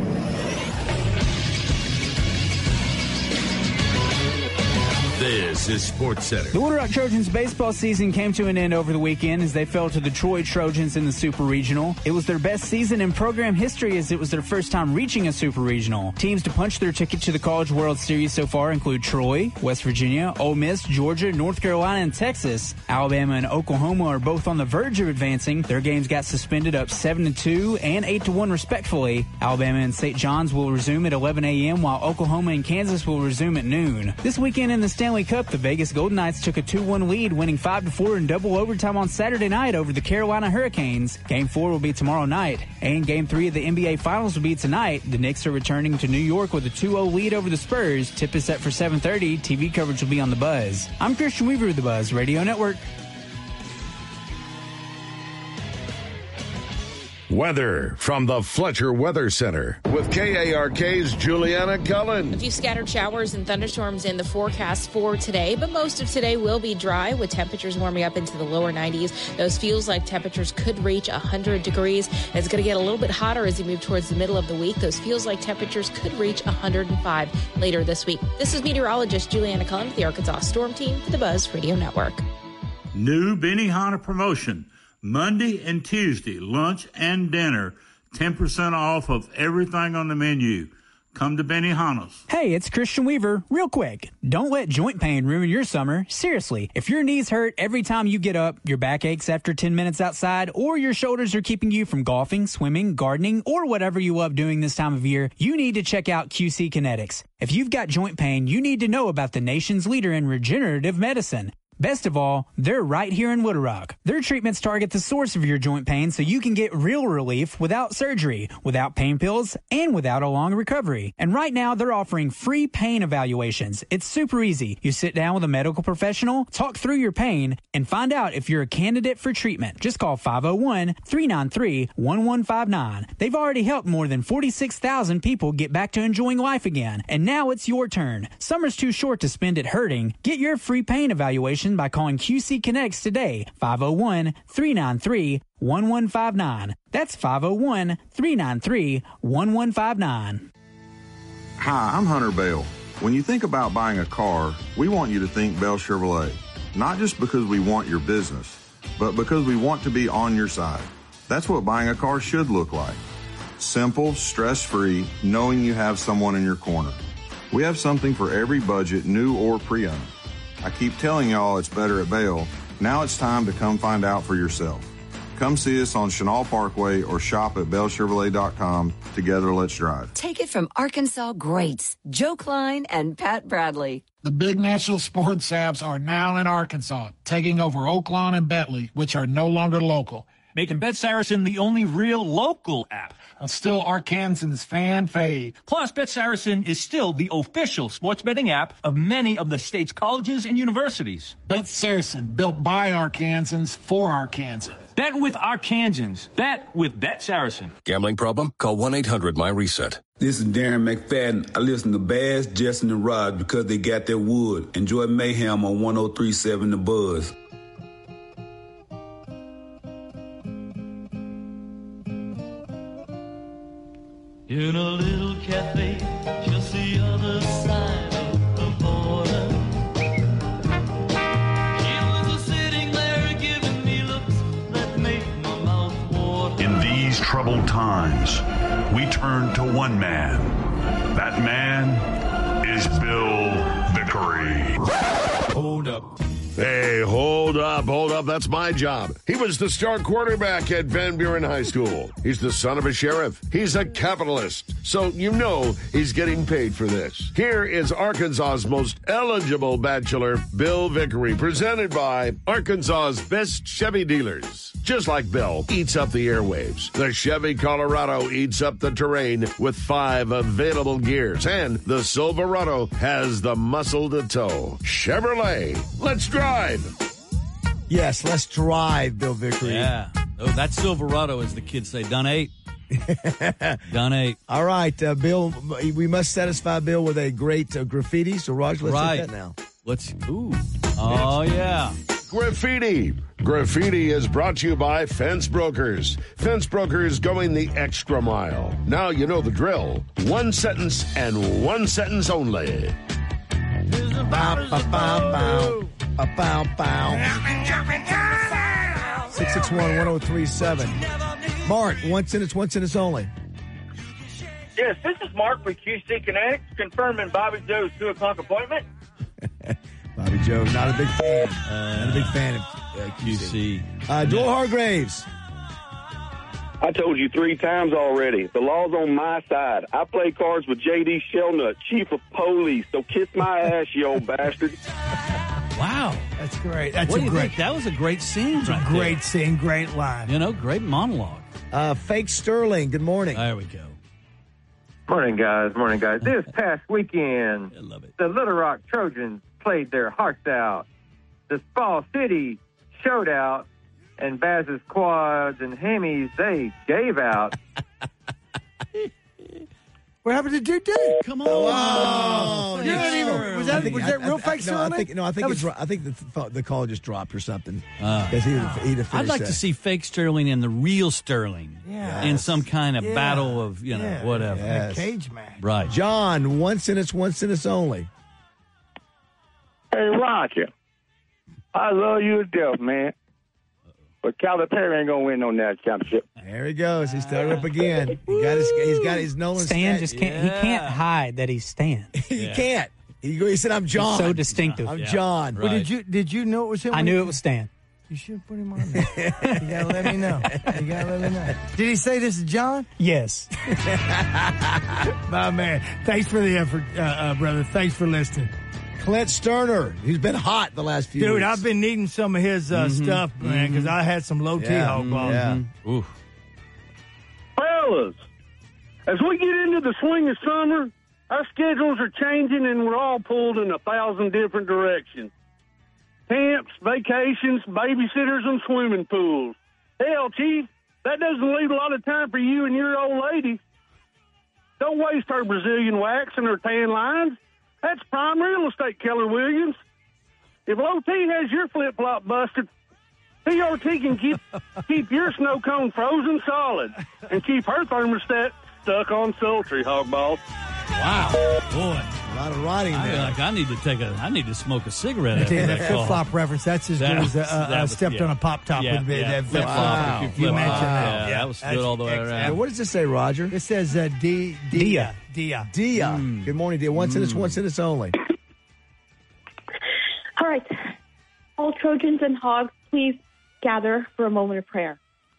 This is Sports Center. The Little Rock Trojans baseball season came to an end over the weekend as they fell to the Troy Trojans in the Super Regional. It was their best season in program history as it was their first time reaching a Super Regional. Teams to punch their ticket to the College World Series so far include Troy, West Virginia, Ole Miss, Georgia, North Carolina, and Texas. Alabama and Oklahoma are both on the verge of advancing. Their games got suspended up seven to two and eight to one respectfully. Alabama and Saint John's will resume at eleven a.m. while Oklahoma and Kansas will resume at noon. This weekend in the Stanley Cup, the Vegas Golden Knights took a two one lead, winning five to four in double overtime on Saturday night over the Carolina Hurricanes. Game four will be tomorrow night, and Game three of the N B A Finals will be tonight. The Knicks are returning to New York with a two oh lead over the Spurs. Tip is set for seven thirty. T V coverage will be on The Buzz. I'm Christian Weaver with The Buzz Radio Network. Weather from the Fletcher Weather Center with K A R K's Juliana Cullen. A few scattered showers and thunderstorms in the forecast for today, but most of today will be dry with temperatures warming up into the lower nineties. Those feels like temperatures could reach one hundred degrees. It's going to get a little bit hotter as you move towards the middle of the week. Those feels like temperatures could reach one hundred five later this week. This is meteorologist Juliana Cullen with the Arkansas Storm Team for the Buzz Radio Network. New Benihana promotion. Monday and Tuesday, lunch and dinner, ten percent off of everything on the menu. Come to Benihana's. Hey, it's Christian Weaver. Real quick, don't let joint pain ruin your summer. Seriously, if your knees hurt every time you get up, your back aches after ten minutes outside, or your shoulders are keeping you from golfing, swimming, gardening, or whatever you love doing this time of year, you need to check out Q C Kinetics. If you've got joint pain, you need to know about the nation's leader in regenerative medicine. Best of all, they're right here in Little Rock. Their treatments target the source of your joint pain so you can get real relief without surgery, without pain pills, and without a long recovery. And right now, they're offering free pain evaluations. It's super easy. You sit down with a medical professional, talk through your pain, and find out if you're a candidate for treatment. Just call five oh one, three nine three, one one five nine. They've already helped more than forty-six thousand people get back to enjoying life again. And now it's your turn. Summer's too short to spend it hurting. Get your free pain evaluation by calling Q C Kinetics today, five oh one, three nine three, one one five nine. That's five oh one, three nine three, one one five nine. Hi, I'm Hunter Bell. When you think about buying a car, we want you to think Bell Chevrolet. Not just because we want your business, but because we want to be on your side. That's what buying a car should look like. Simple, stress-free, knowing you have someone in your corner. We have something for every budget, new or pre-owned. I keep telling y'all it's better at Bell. Now it's time to come find out for yourself. Come see us on Chenal Parkway or shop at bell chevrolet dot com. Together, let's drive. Take it from Arkansas greats Joe Klein and Pat Bradley. The big national sports apps are now in Arkansas, taking over Oaklawn and Bentley, which are no longer local, making Bet Saracen the only real local app. And still Arkansans fan fave. Plus, Bet Saracen is still the official sports betting app of many of the state's colleges and universities. Bet Saracen, built by Arkansans for Arkansans. Bet with Arkansans. Bet with Bet Saracen. Gambling problem? Call one eight hundred my reset. This is Darren McFadden. I listen to Baz, Justin, and Rod because they got their wood. Enjoy Mayhem on one oh three point seven The Buzz. In a little cafe just the other side of the border, she was sitting there giving me looks that made my mouth water. In these troubled times, we turn to one man. That man is Bill Vickery. Hold up. Hey, hold up, hold up. That's my job. He was the star quarterback at Van Buren High School. He's the son of a sheriff. He's a capitalist. So you know he's getting paid for this. Here is Arkansas's most eligible bachelor, Bill Vickery, presented by Arkansas's best Chevy dealers. Just like Bill eats up the airwaves, the Chevy Colorado eats up the terrain with five available gears, and the Silverado has the muscle to tow. Chevrolet, let's drive. Yes, let's drive, Bill Vickery. Yeah. Oh, that Silverado, as the kids say, done eight. Done eight. All right, uh, Bill, we must satisfy Bill with a great uh, graffiti. So, Roger, let's right. do that now. Let's, ooh. Oh, yeah. Graffiti. Graffiti is brought to you by Fence Brokers. Fence Brokers going the extra mile. Now you know the drill. One sentence and one sentence only. Bow, bow, bow, bow. Bow, bow. six six one, one oh three seven. Mark, one sentence, one sentence only. Yes, this is Mark with Q C Connect, confirming Bobby Joe's two o'clock appointment. Bobby Joe, not a big fan. Uh, not a big fan of uh, Q C. Uh, Joel Hargraves. I told you three times already. The law's on my side. I play cards with J D Shelnut, chief of police. So kiss my ass, you old bastard. Wow. That's great. That's what a do you great. think? That was a great scene That's right a great there. scene, great line. You know, great monologue. Uh, Fake Sterling, good morning. There we go. Morning, guys. Morning, guys. This past weekend, I love it. The Little Rock Trojans played their hearts out. The Fall City showed out, and Baz's quads and Hemis, they gave out. What happened to Duke Duke? Come on. Oh, You don't even- was that, I think- was that I- real I- fake no, I Sterling? think no, I think That it's was- right. I think the the call just dropped or something. Uh, Because he would have, he'd have I'd finished like that. to see fake Sterling and the real Sterling Yeah. in some kind of Yeah. battle of, you know, Yeah. whatever. Yeah. Cage match. Right. John, one sentence, one sentence only. Hey, Roger, I love you to death, man. But Calipari ain't going to win no national championship. There he goes. He started up again. He got his. He's got his Nolan. Stan stat- just can't. He can't hide that he's Stan. he Yeah. can't. He, he said, "I'm John." He's so distinctive. I'm Yeah. John. Right. Well, did you did you know it was him? I when knew you- it was Stan. You should put him on there. You gotta let me know. You gotta let me know. Did he say this is John? Yes. My man. Thanks for the effort, uh, uh, brother. Thanks for listening. Clint Sterner. He's been hot the last few Dude, weeks. I've been needing some of his uh, Mhm. stuff, man, because I had some low T Yeah. hog balls. Yeah. Ooh. Fellas, as we get into the swing of summer, our schedules are changing and we're all pulled in a thousand different directions. Camps, vacations, babysitters, and swimming pools. Hell, Chief, that doesn't leave a lot of time for you and your old lady. Don't waste her Brazilian wax and her tan lines. That's prime real estate, Keller Williams. If Low T has your flip-flop busted, P R T can keep keep your snow cone frozen solid and keep her thermostat stuck on sultry, Hogballs. Wow. Boy. A lot of writing I there. feel like I need to take a, I need to smoke a cigarette I after tell you, that that call. flip-flop reference, that's as That good as uh, was- uh, that I was- stepped yeah. on a pop-top Yeah, with the yeah. that Flip-flop. flip-flop. You You flip-flop. mentioned that. Yeah, that was That's good all the way excellent. around. Hey, what does this say, Roger? It says uh, D, D, Dia. Dia. Dia. Mm. Good morning, Dia. One sentence, one sentence only. All right. All Trojans and Hogs, please gather for a moment of prayer.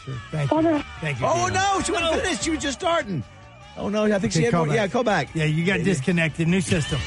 sir. Thank you. Father. Thank you. Oh, Dina. no, she wasn't finished. She was just starting. Oh, no, I think Okay, she had call more. back. Yeah, call back. Yeah, you got disconnected. New system.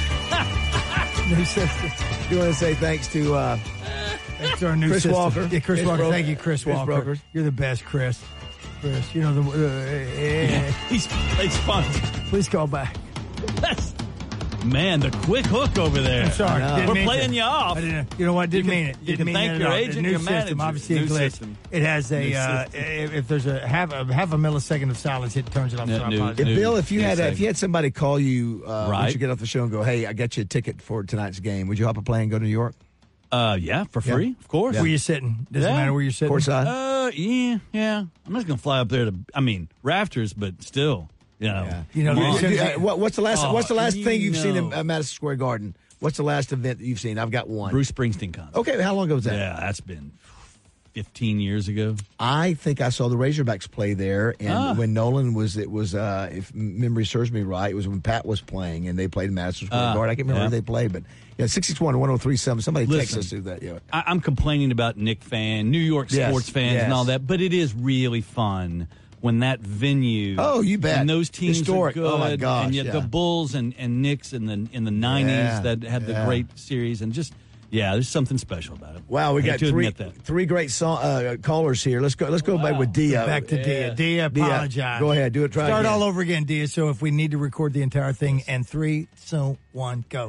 New system. You want to say thanks to uh, Thanks to our new Chris system. Walker. Yeah, Chris, Chris Walker. Broker. Thank you, Chris, Chris Walker. Brokers. You're the best, Chris. Chris, you know the. Uh, eh. He's it's fun. Please call back. That's, man, the quick hook over there. I'm sorry. Didn't We're mean playing to. you off. I didn't, you know what? Didn't You can- mean it. you Didn't can mean thank it your at all. agent, The new your system, manager. obviously, New a glitch. system. It has New a. Uh, system. if, if there's a half a half a millisecond of silence, it turns it off. Yeah, so I new- apologize. If new- Bill, if you new had uh, if segment. you had somebody call you uh, Right. once you get off the show and go, "Hey, I got you a ticket for tonight's game," would you hop a plane and go to New York? Uh, yeah, for Yeah. free, of course. Where you sitting? Doesn't Yeah. matter where you're sitting. Courtside. Uh, yeah, yeah. I'm not gonna fly up there to. I mean, rafters, but still, you know. Yeah. You know, come as on. soon as Uh, what, what's the last? Oh, what's the last you thing you've seen in know. uh, Madison Square Garden? What's the last event that you've seen? I've got one. Bruce Springsteen concert. Okay, how long ago was that? Yeah, that's been fifteen years ago. I think I saw the Razorbacks play there, and Ah. when Nolan was, it was, uh, if memory serves me right, it was when Pat was playing, and they played in Madison Square Ah, Garden. I can't remember yeah. where they played, but yeah, sixty-one, one oh three, seven. Somebody text Listen, us through that. Yeah. I, I'm complaining about Knick fan, New York Yes, sports fans, yes. and all that, but it is really fun when that venue. Oh, you bet. And those teams Historic. are good. Oh, my gosh, And yet yeah. the Bulls and, and Knicks in the in the nineties Yeah, that had the yeah. great series, and just yeah, there's something special about it. Wow, we I hate got to three admit that. three great song, uh, callers here. Let's go. Let's go back with Dia. Back to Dia. Dia, Dia, apologize. go ahead, do it. Try Start again. all over again, Dia. So if we need to record the entire thing, and three, so one, go.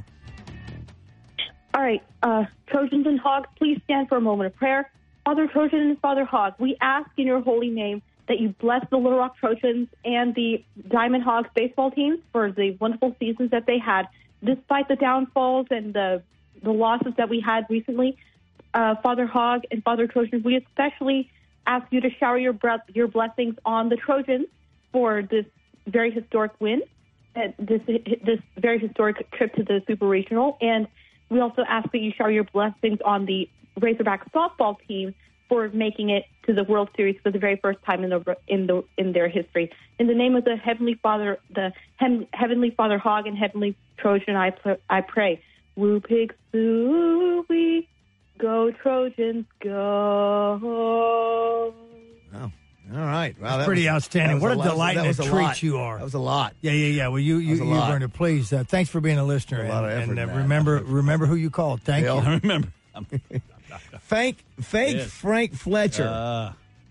All right, uh, Trojans and Hogs, please stand for a moment of prayer. Father Trojan and Father Hog, we ask in your holy name that you bless the Little Rock Trojans and the Diamond Hogs baseball teams for the wonderful seasons that they had, despite the downfalls and the the losses that we had recently. Uh, Father Hog and Father Trojan, we especially ask you to shower your breath, your blessings on the Trojans for this very historic win, uh, this this very historic trip to the Super Regional, and we also ask that you shower your blessings on the Razorback softball team for making it to the World Series for the very first time in the in the in their history. In the name of the Heavenly Father, the Hem, Heavenly Father Hog and Heavenly Trojan, I pl- I pray. Woo pigs woo, we go Trojans go. Oh, all right. Wow, That's that pretty was- outstanding. that What a was lot- delight that and was a a treat lot. you are. That was a lot. Yeah, yeah, yeah. Well, you, you, was a you lot. learned to please. Uh, thanks for being a listener. A lot of and, effort and, uh, in that. remember, remember who you called. Thank Bill. you. I remember. Fake, fake Yes. Frank Fletcher. Uh,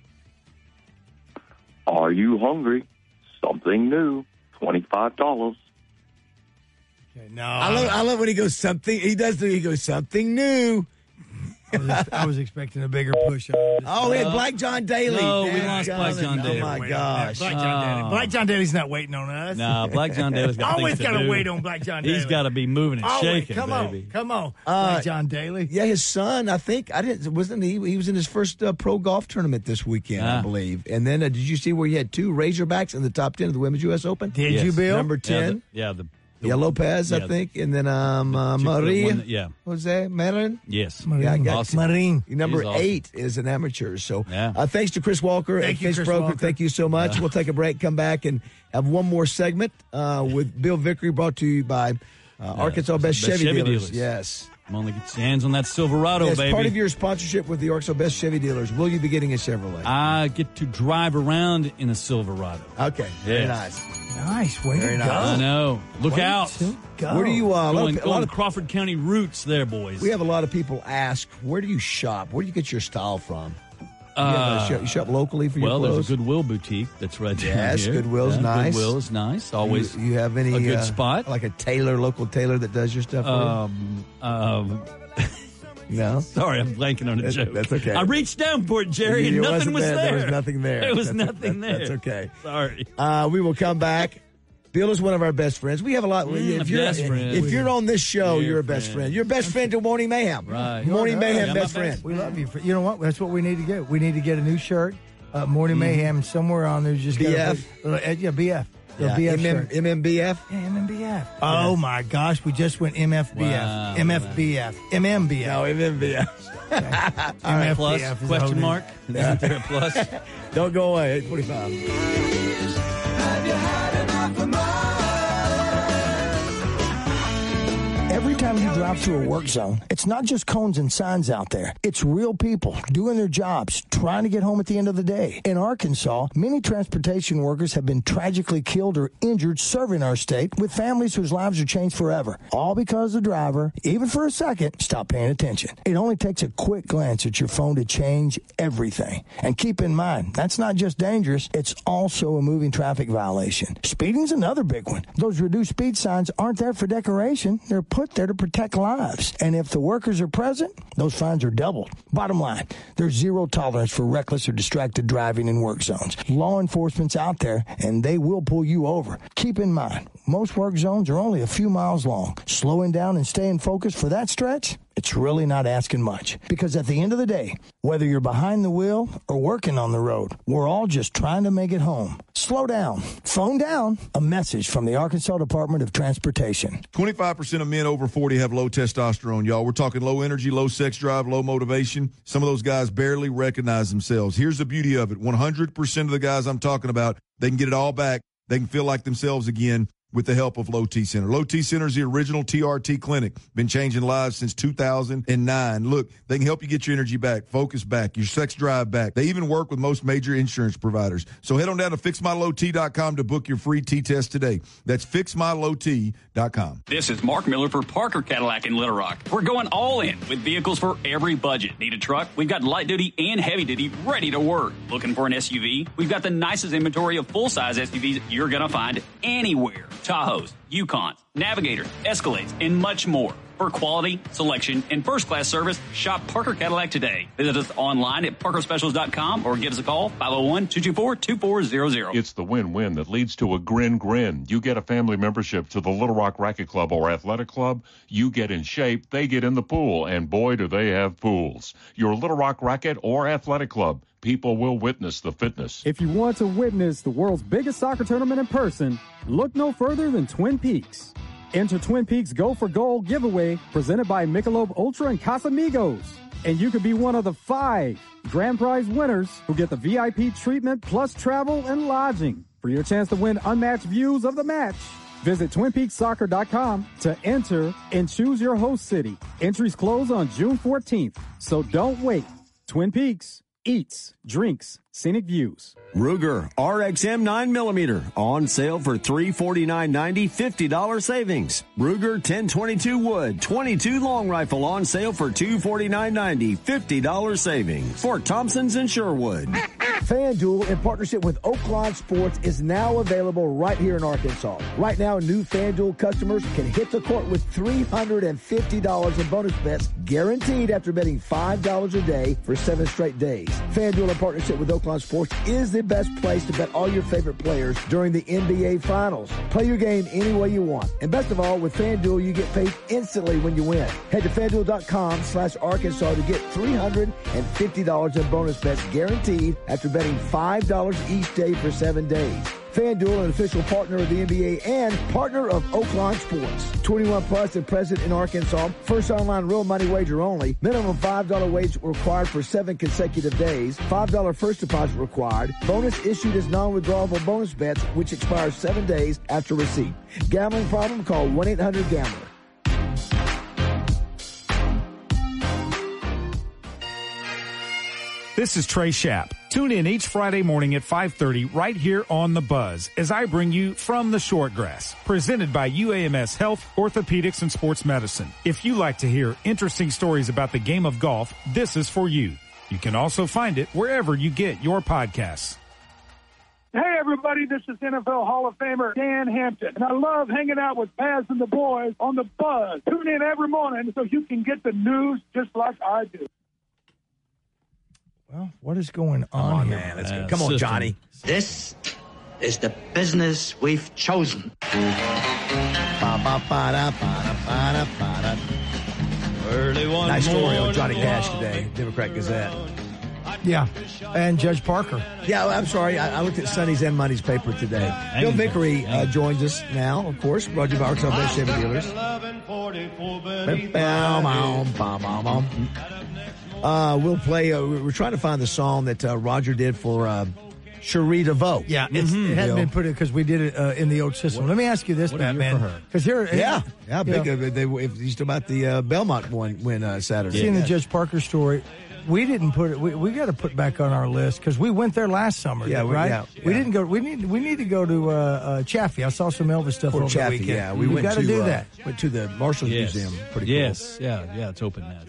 Are you hungry? Something new. twenty-five dollars. Okay, no, I love, I love when he goes something. He does. He goes something new. I was, I was expecting a bigger push. On this. Oh, we had Black John Daly. No, we Damn, lost Black John Daly. Oh my Wait, gosh. Black John Daly. Oh. Black John Daly's not waiting on us. no, Black John Daly's got Always things to got to do. wait on Black John Daly. He's got to be moving and Always. shaking, Come baby. on, come on, Uh, Black John Daly. Yeah, his son. I think I didn't. Wasn't he? He was in his first uh, pro golf tournament this weekend, I Ah. believe. And then uh, did you see where he had two Razorbacks in the top ten of the Women's U S Open? Did Yes. you, Bill? Number Yeah, ten. the, yeah, the, the Yeah, Lopez, yeah, I think, and then um, uh, chick- the Maria. one that- yeah. Jose Marin. Yes. Yeah, I got Awesome. Marine. Number He's awesome. eight is an amateur. So Yeah. uh, thanks to Chris Walker Thank at you, Fish Chris Broker. Walker. Thank you so much. Yeah. We'll take a break, come back, and have one more segment uh, with Bill Vickery, brought to you by uh, Arkansas Best, Best Chevy, Chevy Dealers. Dealers. Yes. Come on, get your hands on that Silverado, As baby. part of your sponsorship with the Arkansas Best Chevy Dealers, will you be getting a Chevrolet? I get to drive around in a Silverado. Okay, very Yes. nice. Nice. Way Very to nice. go. I know. Look Way out. to go. Where do you? Uh, a lot Going, of, a lot going of Crawford County roots there, boys. we have a lot of people ask, where do you shop? Where do you get your style from? You, have a Uh, shop, you shop locally for your well, clothes? there's a Goodwill boutique that's right down Yes, here. Goodwill's Yeah, nice. Goodwill is nice. Always You, you have any a good uh, spot. like a tailor, local tailor that does your stuff? for you? Um, um, No. sorry, I'm blanking on a That's- joke. that's okay. I reached down for it, Jerry, and It nothing wasn't was there. there. There was nothing there. There was That's- nothing that- there. that's okay. Sorry. Uh, we will come back. Bill is one of our best friends. We have a lot. Mm, if a you're best friend. if you're on this show, Dear you're a best friend. friend. You're best friend to Morning Mayhem. Right. Morning Mayhem, Yeah, best my friend. best We love you. For, you know what? That's what we need to get. We need to get a new shirt. Uh, Morning Mayhem somewhere on there. Just B gotta F? put- uh, yeah, B F. The Yeah, B F M M, shirt. M M B F. Yeah, M M B F. Oh my gosh, we just went M F B F. Wow, M F B F. M M B F. No, M M B F. M F B Plus, F is question the whole mark? Isn't there a plus? Don't go away. eight forty-five. Every time time you drive through a work zone, it's not just cones and signs out there. It's real people doing their jobs, trying to get home at the end of the day. In Arkansas, many transportation workers have been tragically killed or injured serving our state, with families whose lives are changed forever. All because the driver, even for a second, stopped paying attention. It only takes a quick glance at your phone to change everything. And keep in mind, that's not just dangerous, it's also a moving traffic violation. Speeding's another big one. Those reduced speed signs aren't there for decoration. They're put there to protect lives. And if the workers are present, those fines are doubled. Bottom line, there's zero tolerance for reckless or distracted driving in work zones. Law enforcement's out there, and they will pull you over. Keep in mind, most work zones are only a few miles long. Slowing down and staying focused for that stretch, it's really not asking much. Because at the end of the day, whether you're behind the wheel or working on the road, we're all just trying to make it home. Slow down. Phone down. A message from the Arkansas Department of Transportation. twenty-five percent of men over forty have low testosterone, y'all. We're talking low energy, low sex drive, low motivation. Some of those guys barely recognize themselves. Here's the beauty of it. one hundred percent of the guys I'm talking about, they can get it all back. They can feel like themselves again with the help of Low T Center. Low T Center is the original T R T clinic. Been changing lives since two thousand nine. Look, they can help you get your energy back, focus back, your sex drive back. They even work with most major insurance providers. So head on down to fix my low t dot com to book your free T-test today. That's fix my low t dot com. This is Mark Miller for Parker Cadillac in Little Rock. We're going all in with vehicles for every budget. Need a truck? We've got light duty and heavy duty ready to work. Looking for an S U V? We've got the nicest inventory of full-size S U Vs you're going to find anywhere. Tahoes, Yukons, Navigators, Escalades, and much more. For quality, selection, and first-class service, shop Parker Cadillac today. Visit us online at parker specials dot com or give us a call, five oh one, two two four, two four zero zero. It's the win-win that leads to a grin grin. You get a family membership to the Little Rock Racket Club or Athletic Club. You get in shape, they get in the pool, and boy, do they have pools. Your Little Rock Racket or Athletic Club. People will witness the fitness. If you want to witness the world's biggest soccer tournament in person, look no further than Twin Peaks. Enter Twin Peaks Go for Gold giveaway presented by Michelob Ultra and Casamigos. And you could be one of the five grand prize winners who get the V I P treatment plus travel and lodging. For your chance to win unmatched views of the match, visit twin peaks soccer dot com to enter and choose your host city. Entries close on June fourteenth, so don't wait. Twin Peaks eats, drinks, scenic views. Ruger R X M nine millimeter on sale for three forty-nine ninety, fifty dollars savings. Ruger ten twenty-two Wood twenty-two long rifle on sale for two forty-nine ninety, fifty dollars savings. Fort Thompson's in Sherwood. FanDuel, in partnership with Oaklawn Sports, is now available right here in Arkansas. Right now, new FanDuel customers can hit the court with three hundred fifty dollars in bonus bets guaranteed after betting five dollars a day for seven straight days. FanDuel, in partnership with Oaklawn Sports, is the best place to bet all your favorite players during the N B A Finals. Play your game any way you want. And best of all, with FanDuel, you get paid instantly when you win. Head to FanDuel dot com slash Arkansas to get three hundred fifty dollars in bonus bets guaranteed after betting five dollars each day for seven days. FanDuel, an official partner of the N B A and partner of Oaklawn Sports. twenty-one plus and present in Arkansas. First online real money wager only. Minimum five dollars wage required for seven consecutive days. five dollars first deposit required. Bonus issued as non-withdrawable bonus bets, which expires seven days after receipt. Gambling problem? Call one eight hundred gambler. This is Trey Schapp. Tune in each Friday morning at five thirty right here on The Buzz as I bring you From the Short Grass, presented by U A M S Health, Orthopedics, and Sports Medicine. If you like to hear interesting stories about the game of golf, this is for you. You can also find it wherever you get your podcasts. Hey, everybody, this is N F L Hall of Famer Dan Hampton, and I love hanging out with Baz and the boys on The Buzz. Tune in every morning so you can get the news just like I do. Well, what is going on, Come on, here? man. Let's go. Come on, Johnny. This is the business we've chosen. Early one nice story on Johnny Cash today, Democrat Gazette. Yeah, and Judge Parker. Yeah, I'm sorry. I, I looked at Sunny's and Money's paper today. Bill Vickery uh, joins us now, of course. Brought to you by Arkansas Best Chevy Dealers. Uh, we'll play. Uh, we're trying to find the song that uh, Roger did for uh, Cherie DeVoe. Yeah, it's, Mm-hmm. it hadn't You know? been put in because we did it uh, in the old system. Let me ask you this, what a year Batman. for her. Because here, Yeah, yeah, you know, big. Uh, they, if you still about the uh, Belmont one win uh, Saturday. seeing yeah. the Judge Parker story, we didn't put it. We, we got to put back on our list because we went there last summer. Yeah, we- right. yeah, We yeah. didn't go. We need. We need to go to uh, uh, Chaffee. I saw some Elvis stuff Fort over Chaffee, the weekend. yeah, we we went got to do uh, that. Went to the Marshall Yes. Museum. Pretty cool. Yes, yeah, yeah, it's open now. It's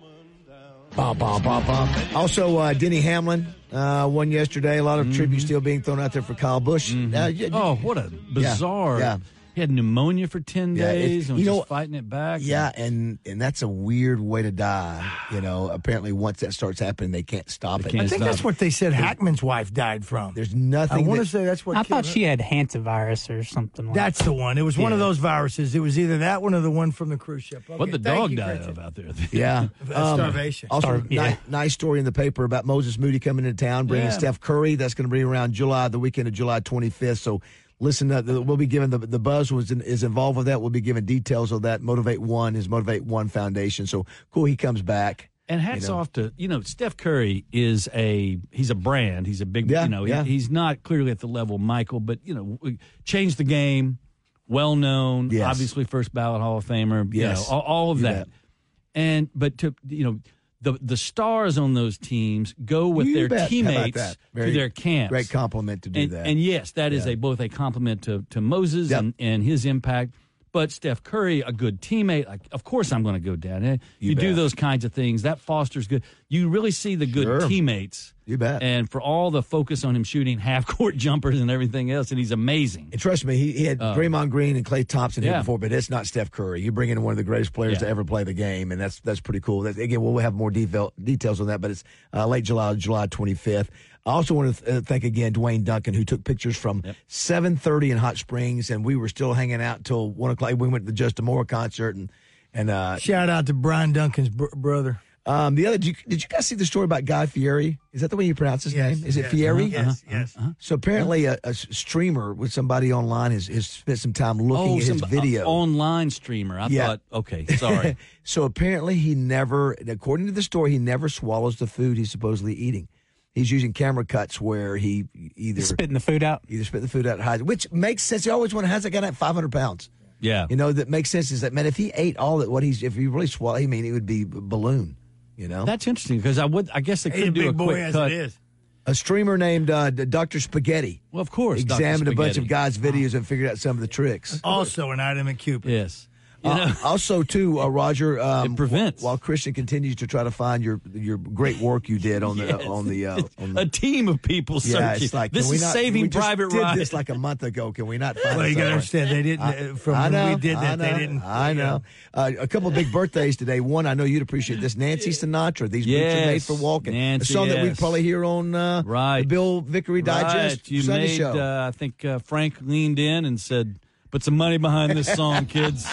Bom, bom, bom, bom. Also, uh, Denny Hamlin uh, won yesterday. A lot of tribute still being thrown out there for Kyle Busch. Uh, y- Oh, what a bizarre! Yeah. He had pneumonia for ten Yeah, it- days and was you know- just fighting it back. Yeah, and and that's a weird way to die. You know, apparently once that starts happening, they can't stop it. I think that's what they said Hackman's wife died from. There's nothing. I want to that- say that's what. I killed thought her. she had hantavirus or something like That's the one. It was one of Yeah. those viruses. It was either that one or the one from the cruise ship. What Okay, the thank dog you, died Gretchen. of out there. Yeah, Um, Starvation. Also, Starv- ni- yeah. nice story in the paper about Moses Moody coming into town, bringing Yeah. Steph Curry. That's going to be around July, the weekend of July twenty-fifth. So listen, uh, we'll be giving the the Buzz was in, is involved with that. We'll be giving details of that. Motivate One, his Motivate One Foundation. So cool, he comes back. And hats You know. off to, you know, Steph Curry is a, he's a brand. He's a big, Yeah, you know, yeah. he, he's not clearly at the level of Michael, but, you know, changed the game, well known, Yes. obviously first ballot Hall of Famer, Yes. you know, all, all of You that. bet. And, but to, you know, the the stars on those teams go with You their bet. How about teammates that? to Very their camps. Great compliment to do and, that. And yes, that is Yeah. a both a compliment to, to Moses Yep. and, and his impact. But Steph Curry, a good teammate, like, of course I'm going to go down. Eh, You, You do bet. those kinds of things. That fosters good. You really see the good Sure. teammates. You bet. And for all the focus on him shooting half court jumpers and everything else, and he's amazing. And trust me, he, he had Uh, Draymond Green and Klay Thompson here yeah. before, but it's not Steph Curry. You bring in one of the greatest players Yeah. to ever play the game, and that's that's pretty cool. That, again, we'll have more detail, details on that, but it's uh, late July, July twenty-fifth. I also want to th- uh, thank again Dwayne Duncan, who took pictures from seven thirty in Hot Springs, and we were still hanging out until one o'clock. We went to the Justin Moore concert, and and uh, Shout out to Brian Duncan's br- brother. um, the other. Did you, did you guys see the story about Guy Fieri? Is that the way you pronounce his Yes, name? Is it yes, Fieri? Yes, yes. So apparently, a, a s- streamer with somebody online has, has spent some time looking Oh, at his some video. uh, online streamer. I Yeah. thought, okay, sorry. So apparently, he never, according to the story, he never swallows the food he's supposedly eating. He's using camera cuts where he either spitting the food out. either spit the food out, or hides, which makes sense. You always wonder how's that guy at five hundred pounds. Yeah. You know that makes sense. Is that man? If he ate all that, what he's if he really swallowed, I mean, it would be a balloon. You know, That's interesting because I would, I guess they He's could a do a big boy quick as cut. it is. a streamer named uh, Doctor Spaghetti Well, of course, Doctor examined a bunch Spaghetti. of guys' videos and figured out some of the tricks. Also an item in Cupid. Yes. You know, Uh, also, too, uh, Roger. Um, It prevents. While Christian continues to try to find your your great work you did on the Yes. on the uh, on the a team of people yeah, searching. it's like this can we is not, Saving we just Private did Ryan. This like a month ago. Can we not find? Well, it you got to somewhere? understand they didn't. I- uh, from I when know, we did I that, they know, didn't. I know. Uh, a couple of big birthdays today. One, I know you'd appreciate this. Nancy Sinatra. These boots are made Yes, for walking. Nancy, a song that we'd yes. probably hear on uh, Right. the Bill Vickery Digest Right. You Sunday made, show. Uh, I think uh, Frank leaned in and said, "Put some money behind this song, kids."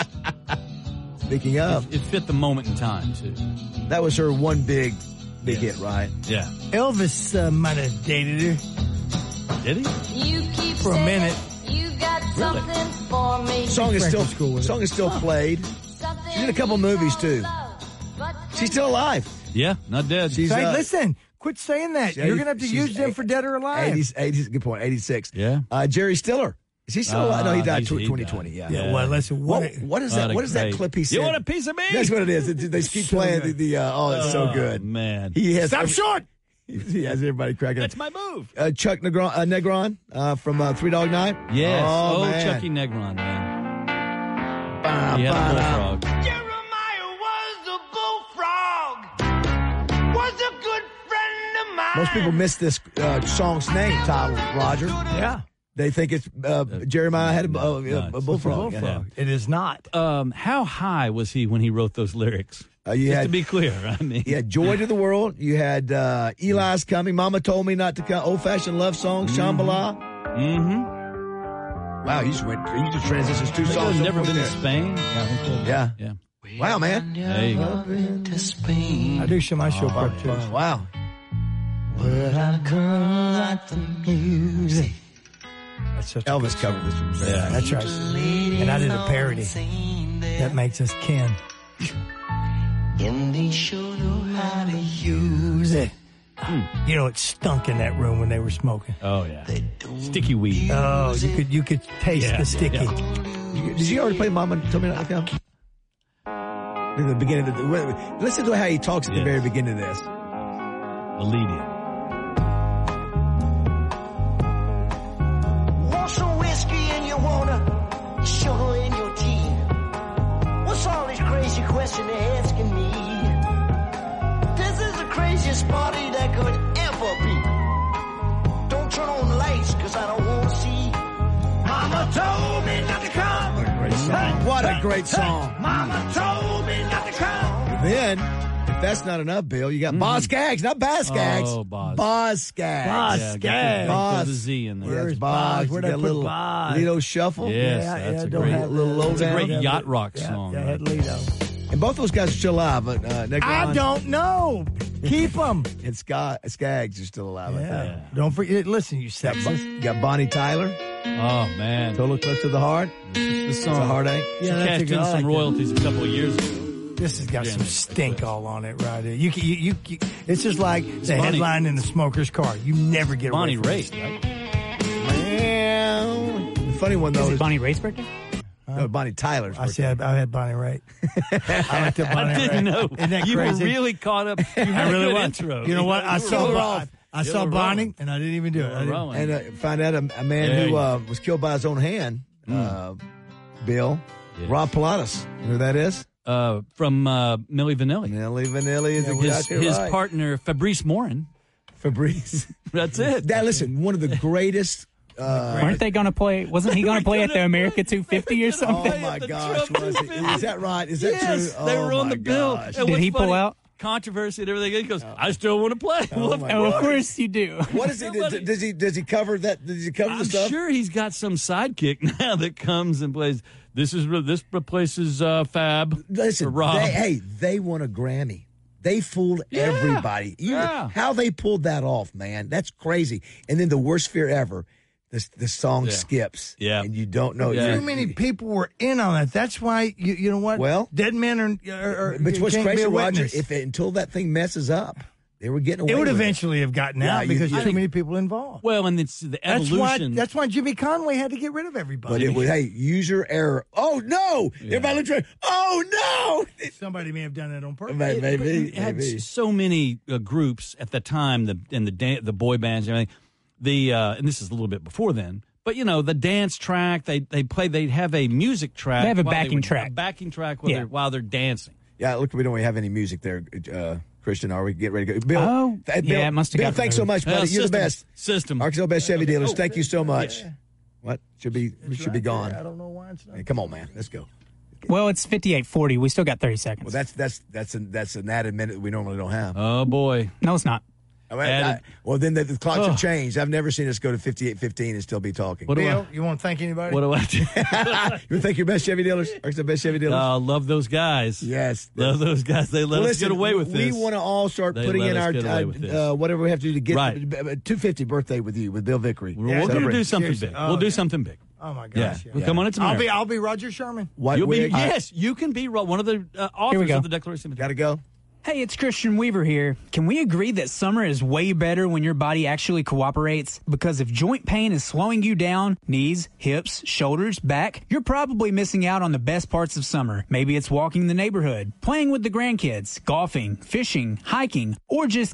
Speaking of, It fit the moment in time too. that was her one big, big hit, right? Yeah. Elvis uh, might have dated her Did he? You keep for a saying minute. You got something for me. Song is Frank still was cool with it. song is still played. Something She's in a couple you movies, don't too. love, but She's still alive. Yeah, not dead. She's Hey, uh, listen, quit saying that. she's You're going to have to she's use them eight- for dead or alive. eighties, eighties, good point. eighty-six. Yeah. Uh, Jerry Stiller. Is he still alive? No, he Uh, died he's- he twenty twenty. died. Yeah. Yeah, well, listen, What, what, what is What that? a What is that great- clip he said? You want a piece of me? That's what it is. It- They keep So playing the, good. the uh, oh, it's so Oh, good. man. He has Stop short! He has everybody cracking up. That's my move. Uh, Chuck Negron, uh, Negron uh, from uh, Three Dog Night. Yes. Oh, Oh, man. Chucky Negron, man. Ba, He had ba, a da. bullfrog. Jeremiah was a bullfrog, was a good friend of mine. Most people miss this uh, song's name title, Roger. Yeah. They think it's uh, Jeremiah had a, a, a, no, a it's bullfrog. Bullfrog. It is not. Um, how high was he when he wrote those lyrics? Uh, you Just had, to be clear, I mean, you had Joy to the World. You had uh, Eli's Coming. Mama Told Me Not to Come. Old Fashioned Love Song. Shambhala. Mm-hmm. Wow, you just went. You just transitioned two songs. I've never so been to quick Spain. there. Yeah. Yeah. Wow, man. There you go. to Spain. I do show my show part too. Wow. But a girl like the music. That's such a Elvis covered this one. Yeah. That's right. And I did a parody. That makes us kin. And they sure know how to use it. You know, it stunk in that room when they were smoking. Oh, yeah. Sticky weed. Oh, you could you could taste Yeah, the sticky. yeah. Did you already play Mama Tell Me Not to Come? In the beginning of the, listen to how he talks at the Yes. very beginning of this. The lead-in. Want some whiskey and you wanna sugar in your tea? What's all this crazy question they're asking me? This is the craziest party that could ever be. Don't turn on the lights, cause I don't wanna see. Mama told me not to come. What a great song. What a great song. Mama told me not to come. Then, if that's not enough, Bill, you got Boz Skaggs, not Bass Skaggs. Oh, Boz. Boz Skaggs. Boz Yeah, Skaggs. Boz. There's a Z in there. Where's Boz? Boz? Where'd You I got a put little Boz? Lido shuffle. Yes, Yeah, that's yeah, a don't great, have- little low that's a down. great yacht rock Yeah, song. yeah, right? had Lido. And both those guys are still alive. But, uh, Nick I Ron don't know. Keep them. and Scott Skaggs are still alive. I think. Yeah. Don't forget. Listen, you Got, sexist. Bo- you got Bonnie Tyler, Oh, man. Total Eclipse of the Heart. The It's a song. heartache. She Yeah, that's cashed a in good- I some like that. royalties a couple of years ago. This has got Yeah, some that's stink good. all on it right here. You, can- you, you, you it's just like the Bonnie- headline in the smoker's car. You never get Bonnie away from Raitt, it. right? Well, the funny one though Is is it Bonnie Raitt's birthday? no, Bonnie Tyler's. I said I had Bonnie Raitt. I looked at Bonnie I didn't Raitt. know. Isn't that You crazy? were really caught up. You had I a really good was. intro. You know what? I You were saw rolling. Bonnie. I You saw were Bonnie, rolling. and I didn't even do it. You I were didn't- rolling. And uh, find out a, a man Yeah, who you- uh, was killed by his own hand. Uh, Bill, Yes. Rob Pilatus. You know who that is? Uh, from uh, Milli Vanilli. Nelly Vanilli is His, exactly his right. partner, Fabrice Morin. Fabrice. That's it. That listen, one of the greatest. Uh, Weren't they going to play? Wasn't he going to play at the America two fifty or oh something? my the gosh, Trump was it? Is that right? Is that Yes, true? they oh were on my the bill. gosh. And Did what's he pull funny, out? Controversy and everything. He goes, I still want to play. Oh, my Oh, of God. course you do. What is he? Does, does he? Does he cover that? Does he cover I'm the stuff? sure he's got some sidekick now that comes and plays. This is this replaces uh, Fab. for Listen, Rob. they, hey, they won a Grammy. They fooled Yeah, everybody. You, yeah. How they pulled that off, man? That's crazy. And then the worst fear ever. The, the song Yeah. skips. Yeah. And you don't know. Yeah. Too many people were in on it. That's why you you know what? Well, dead men are. are, are But you what's can't crazy, be a Roger, witness. if it, until that thing messes up, they were getting away it would with eventually have gotten Yeah, out you- because you too think- many people involved. Well, and it's the That's why. evolution. That's why Jimmy Conway had to get rid of everybody. But it was, hey, user error. Oh, no. Everybody looked around. Oh, no. Somebody may have done it on purpose. Maybe. But maybe, it had maybe. so many uh, groups at the time, the and the dan- the boy bands and everything. The uh, and this is a little bit before then, but you know the dance track. They they play. They'd have a music track. They have a while backing were- track. A backing track while, Yeah. they're, while they're dancing. Yeah, look, we don't really have any music there, uh, Christian. Are we? Get ready to go. Bill, Oh, th- yeah, Bill, it must have Bill, got thanks so removed. much, buddy. Uh, You're the system- best. System. Arkansas Best Chevy dealers. Oh, Thank you so much. Yeah. What? Should be, we should be right gone. there. I don't know why it's not. Hey, come on, man. Let's go. Well, it's fifty-eight forty. We still got thirty seconds. Well, that's that's that's an that's an added minute that we normally don't have. Oh boy. no, it's not. I mean, added- I- well, then the, the clocks Oh. have changed. I've never seen us go to fifty-eight fifteen and still be talking. What do Bill, I? you want to thank anybody? What do I do? You think your best Chevy dealers? Arkansas Best Chevy dealers? Uh, love those guys. Yes. Love those guys. They let Well, us listen, get away with we this. want to all start They putting let in us our get away with this. uh, whatever we have to do to get Right. the two fifty birthday with you with Bill Vickery. We're, we're going to Celebrate. do something Seriously. big. Oh, we'll do yeah. something big. Oh my Yeah. gosh! Well, come on, it's I'll be America. I'll be Roger Sherman. White You'll be, wig. yes, you can be ro- one of the uh, authors go. of the Declaration. Got to go. Hey, it's Christian Weaver here. Can we agree that summer is way better when your body actually cooperates? Because if joint pain is slowing you down, knees, hips, shoulders, back, you're probably missing out on the best parts of summer. Maybe it's walking the neighborhood, playing with the grandkids, golfing, fishing, hiking, or just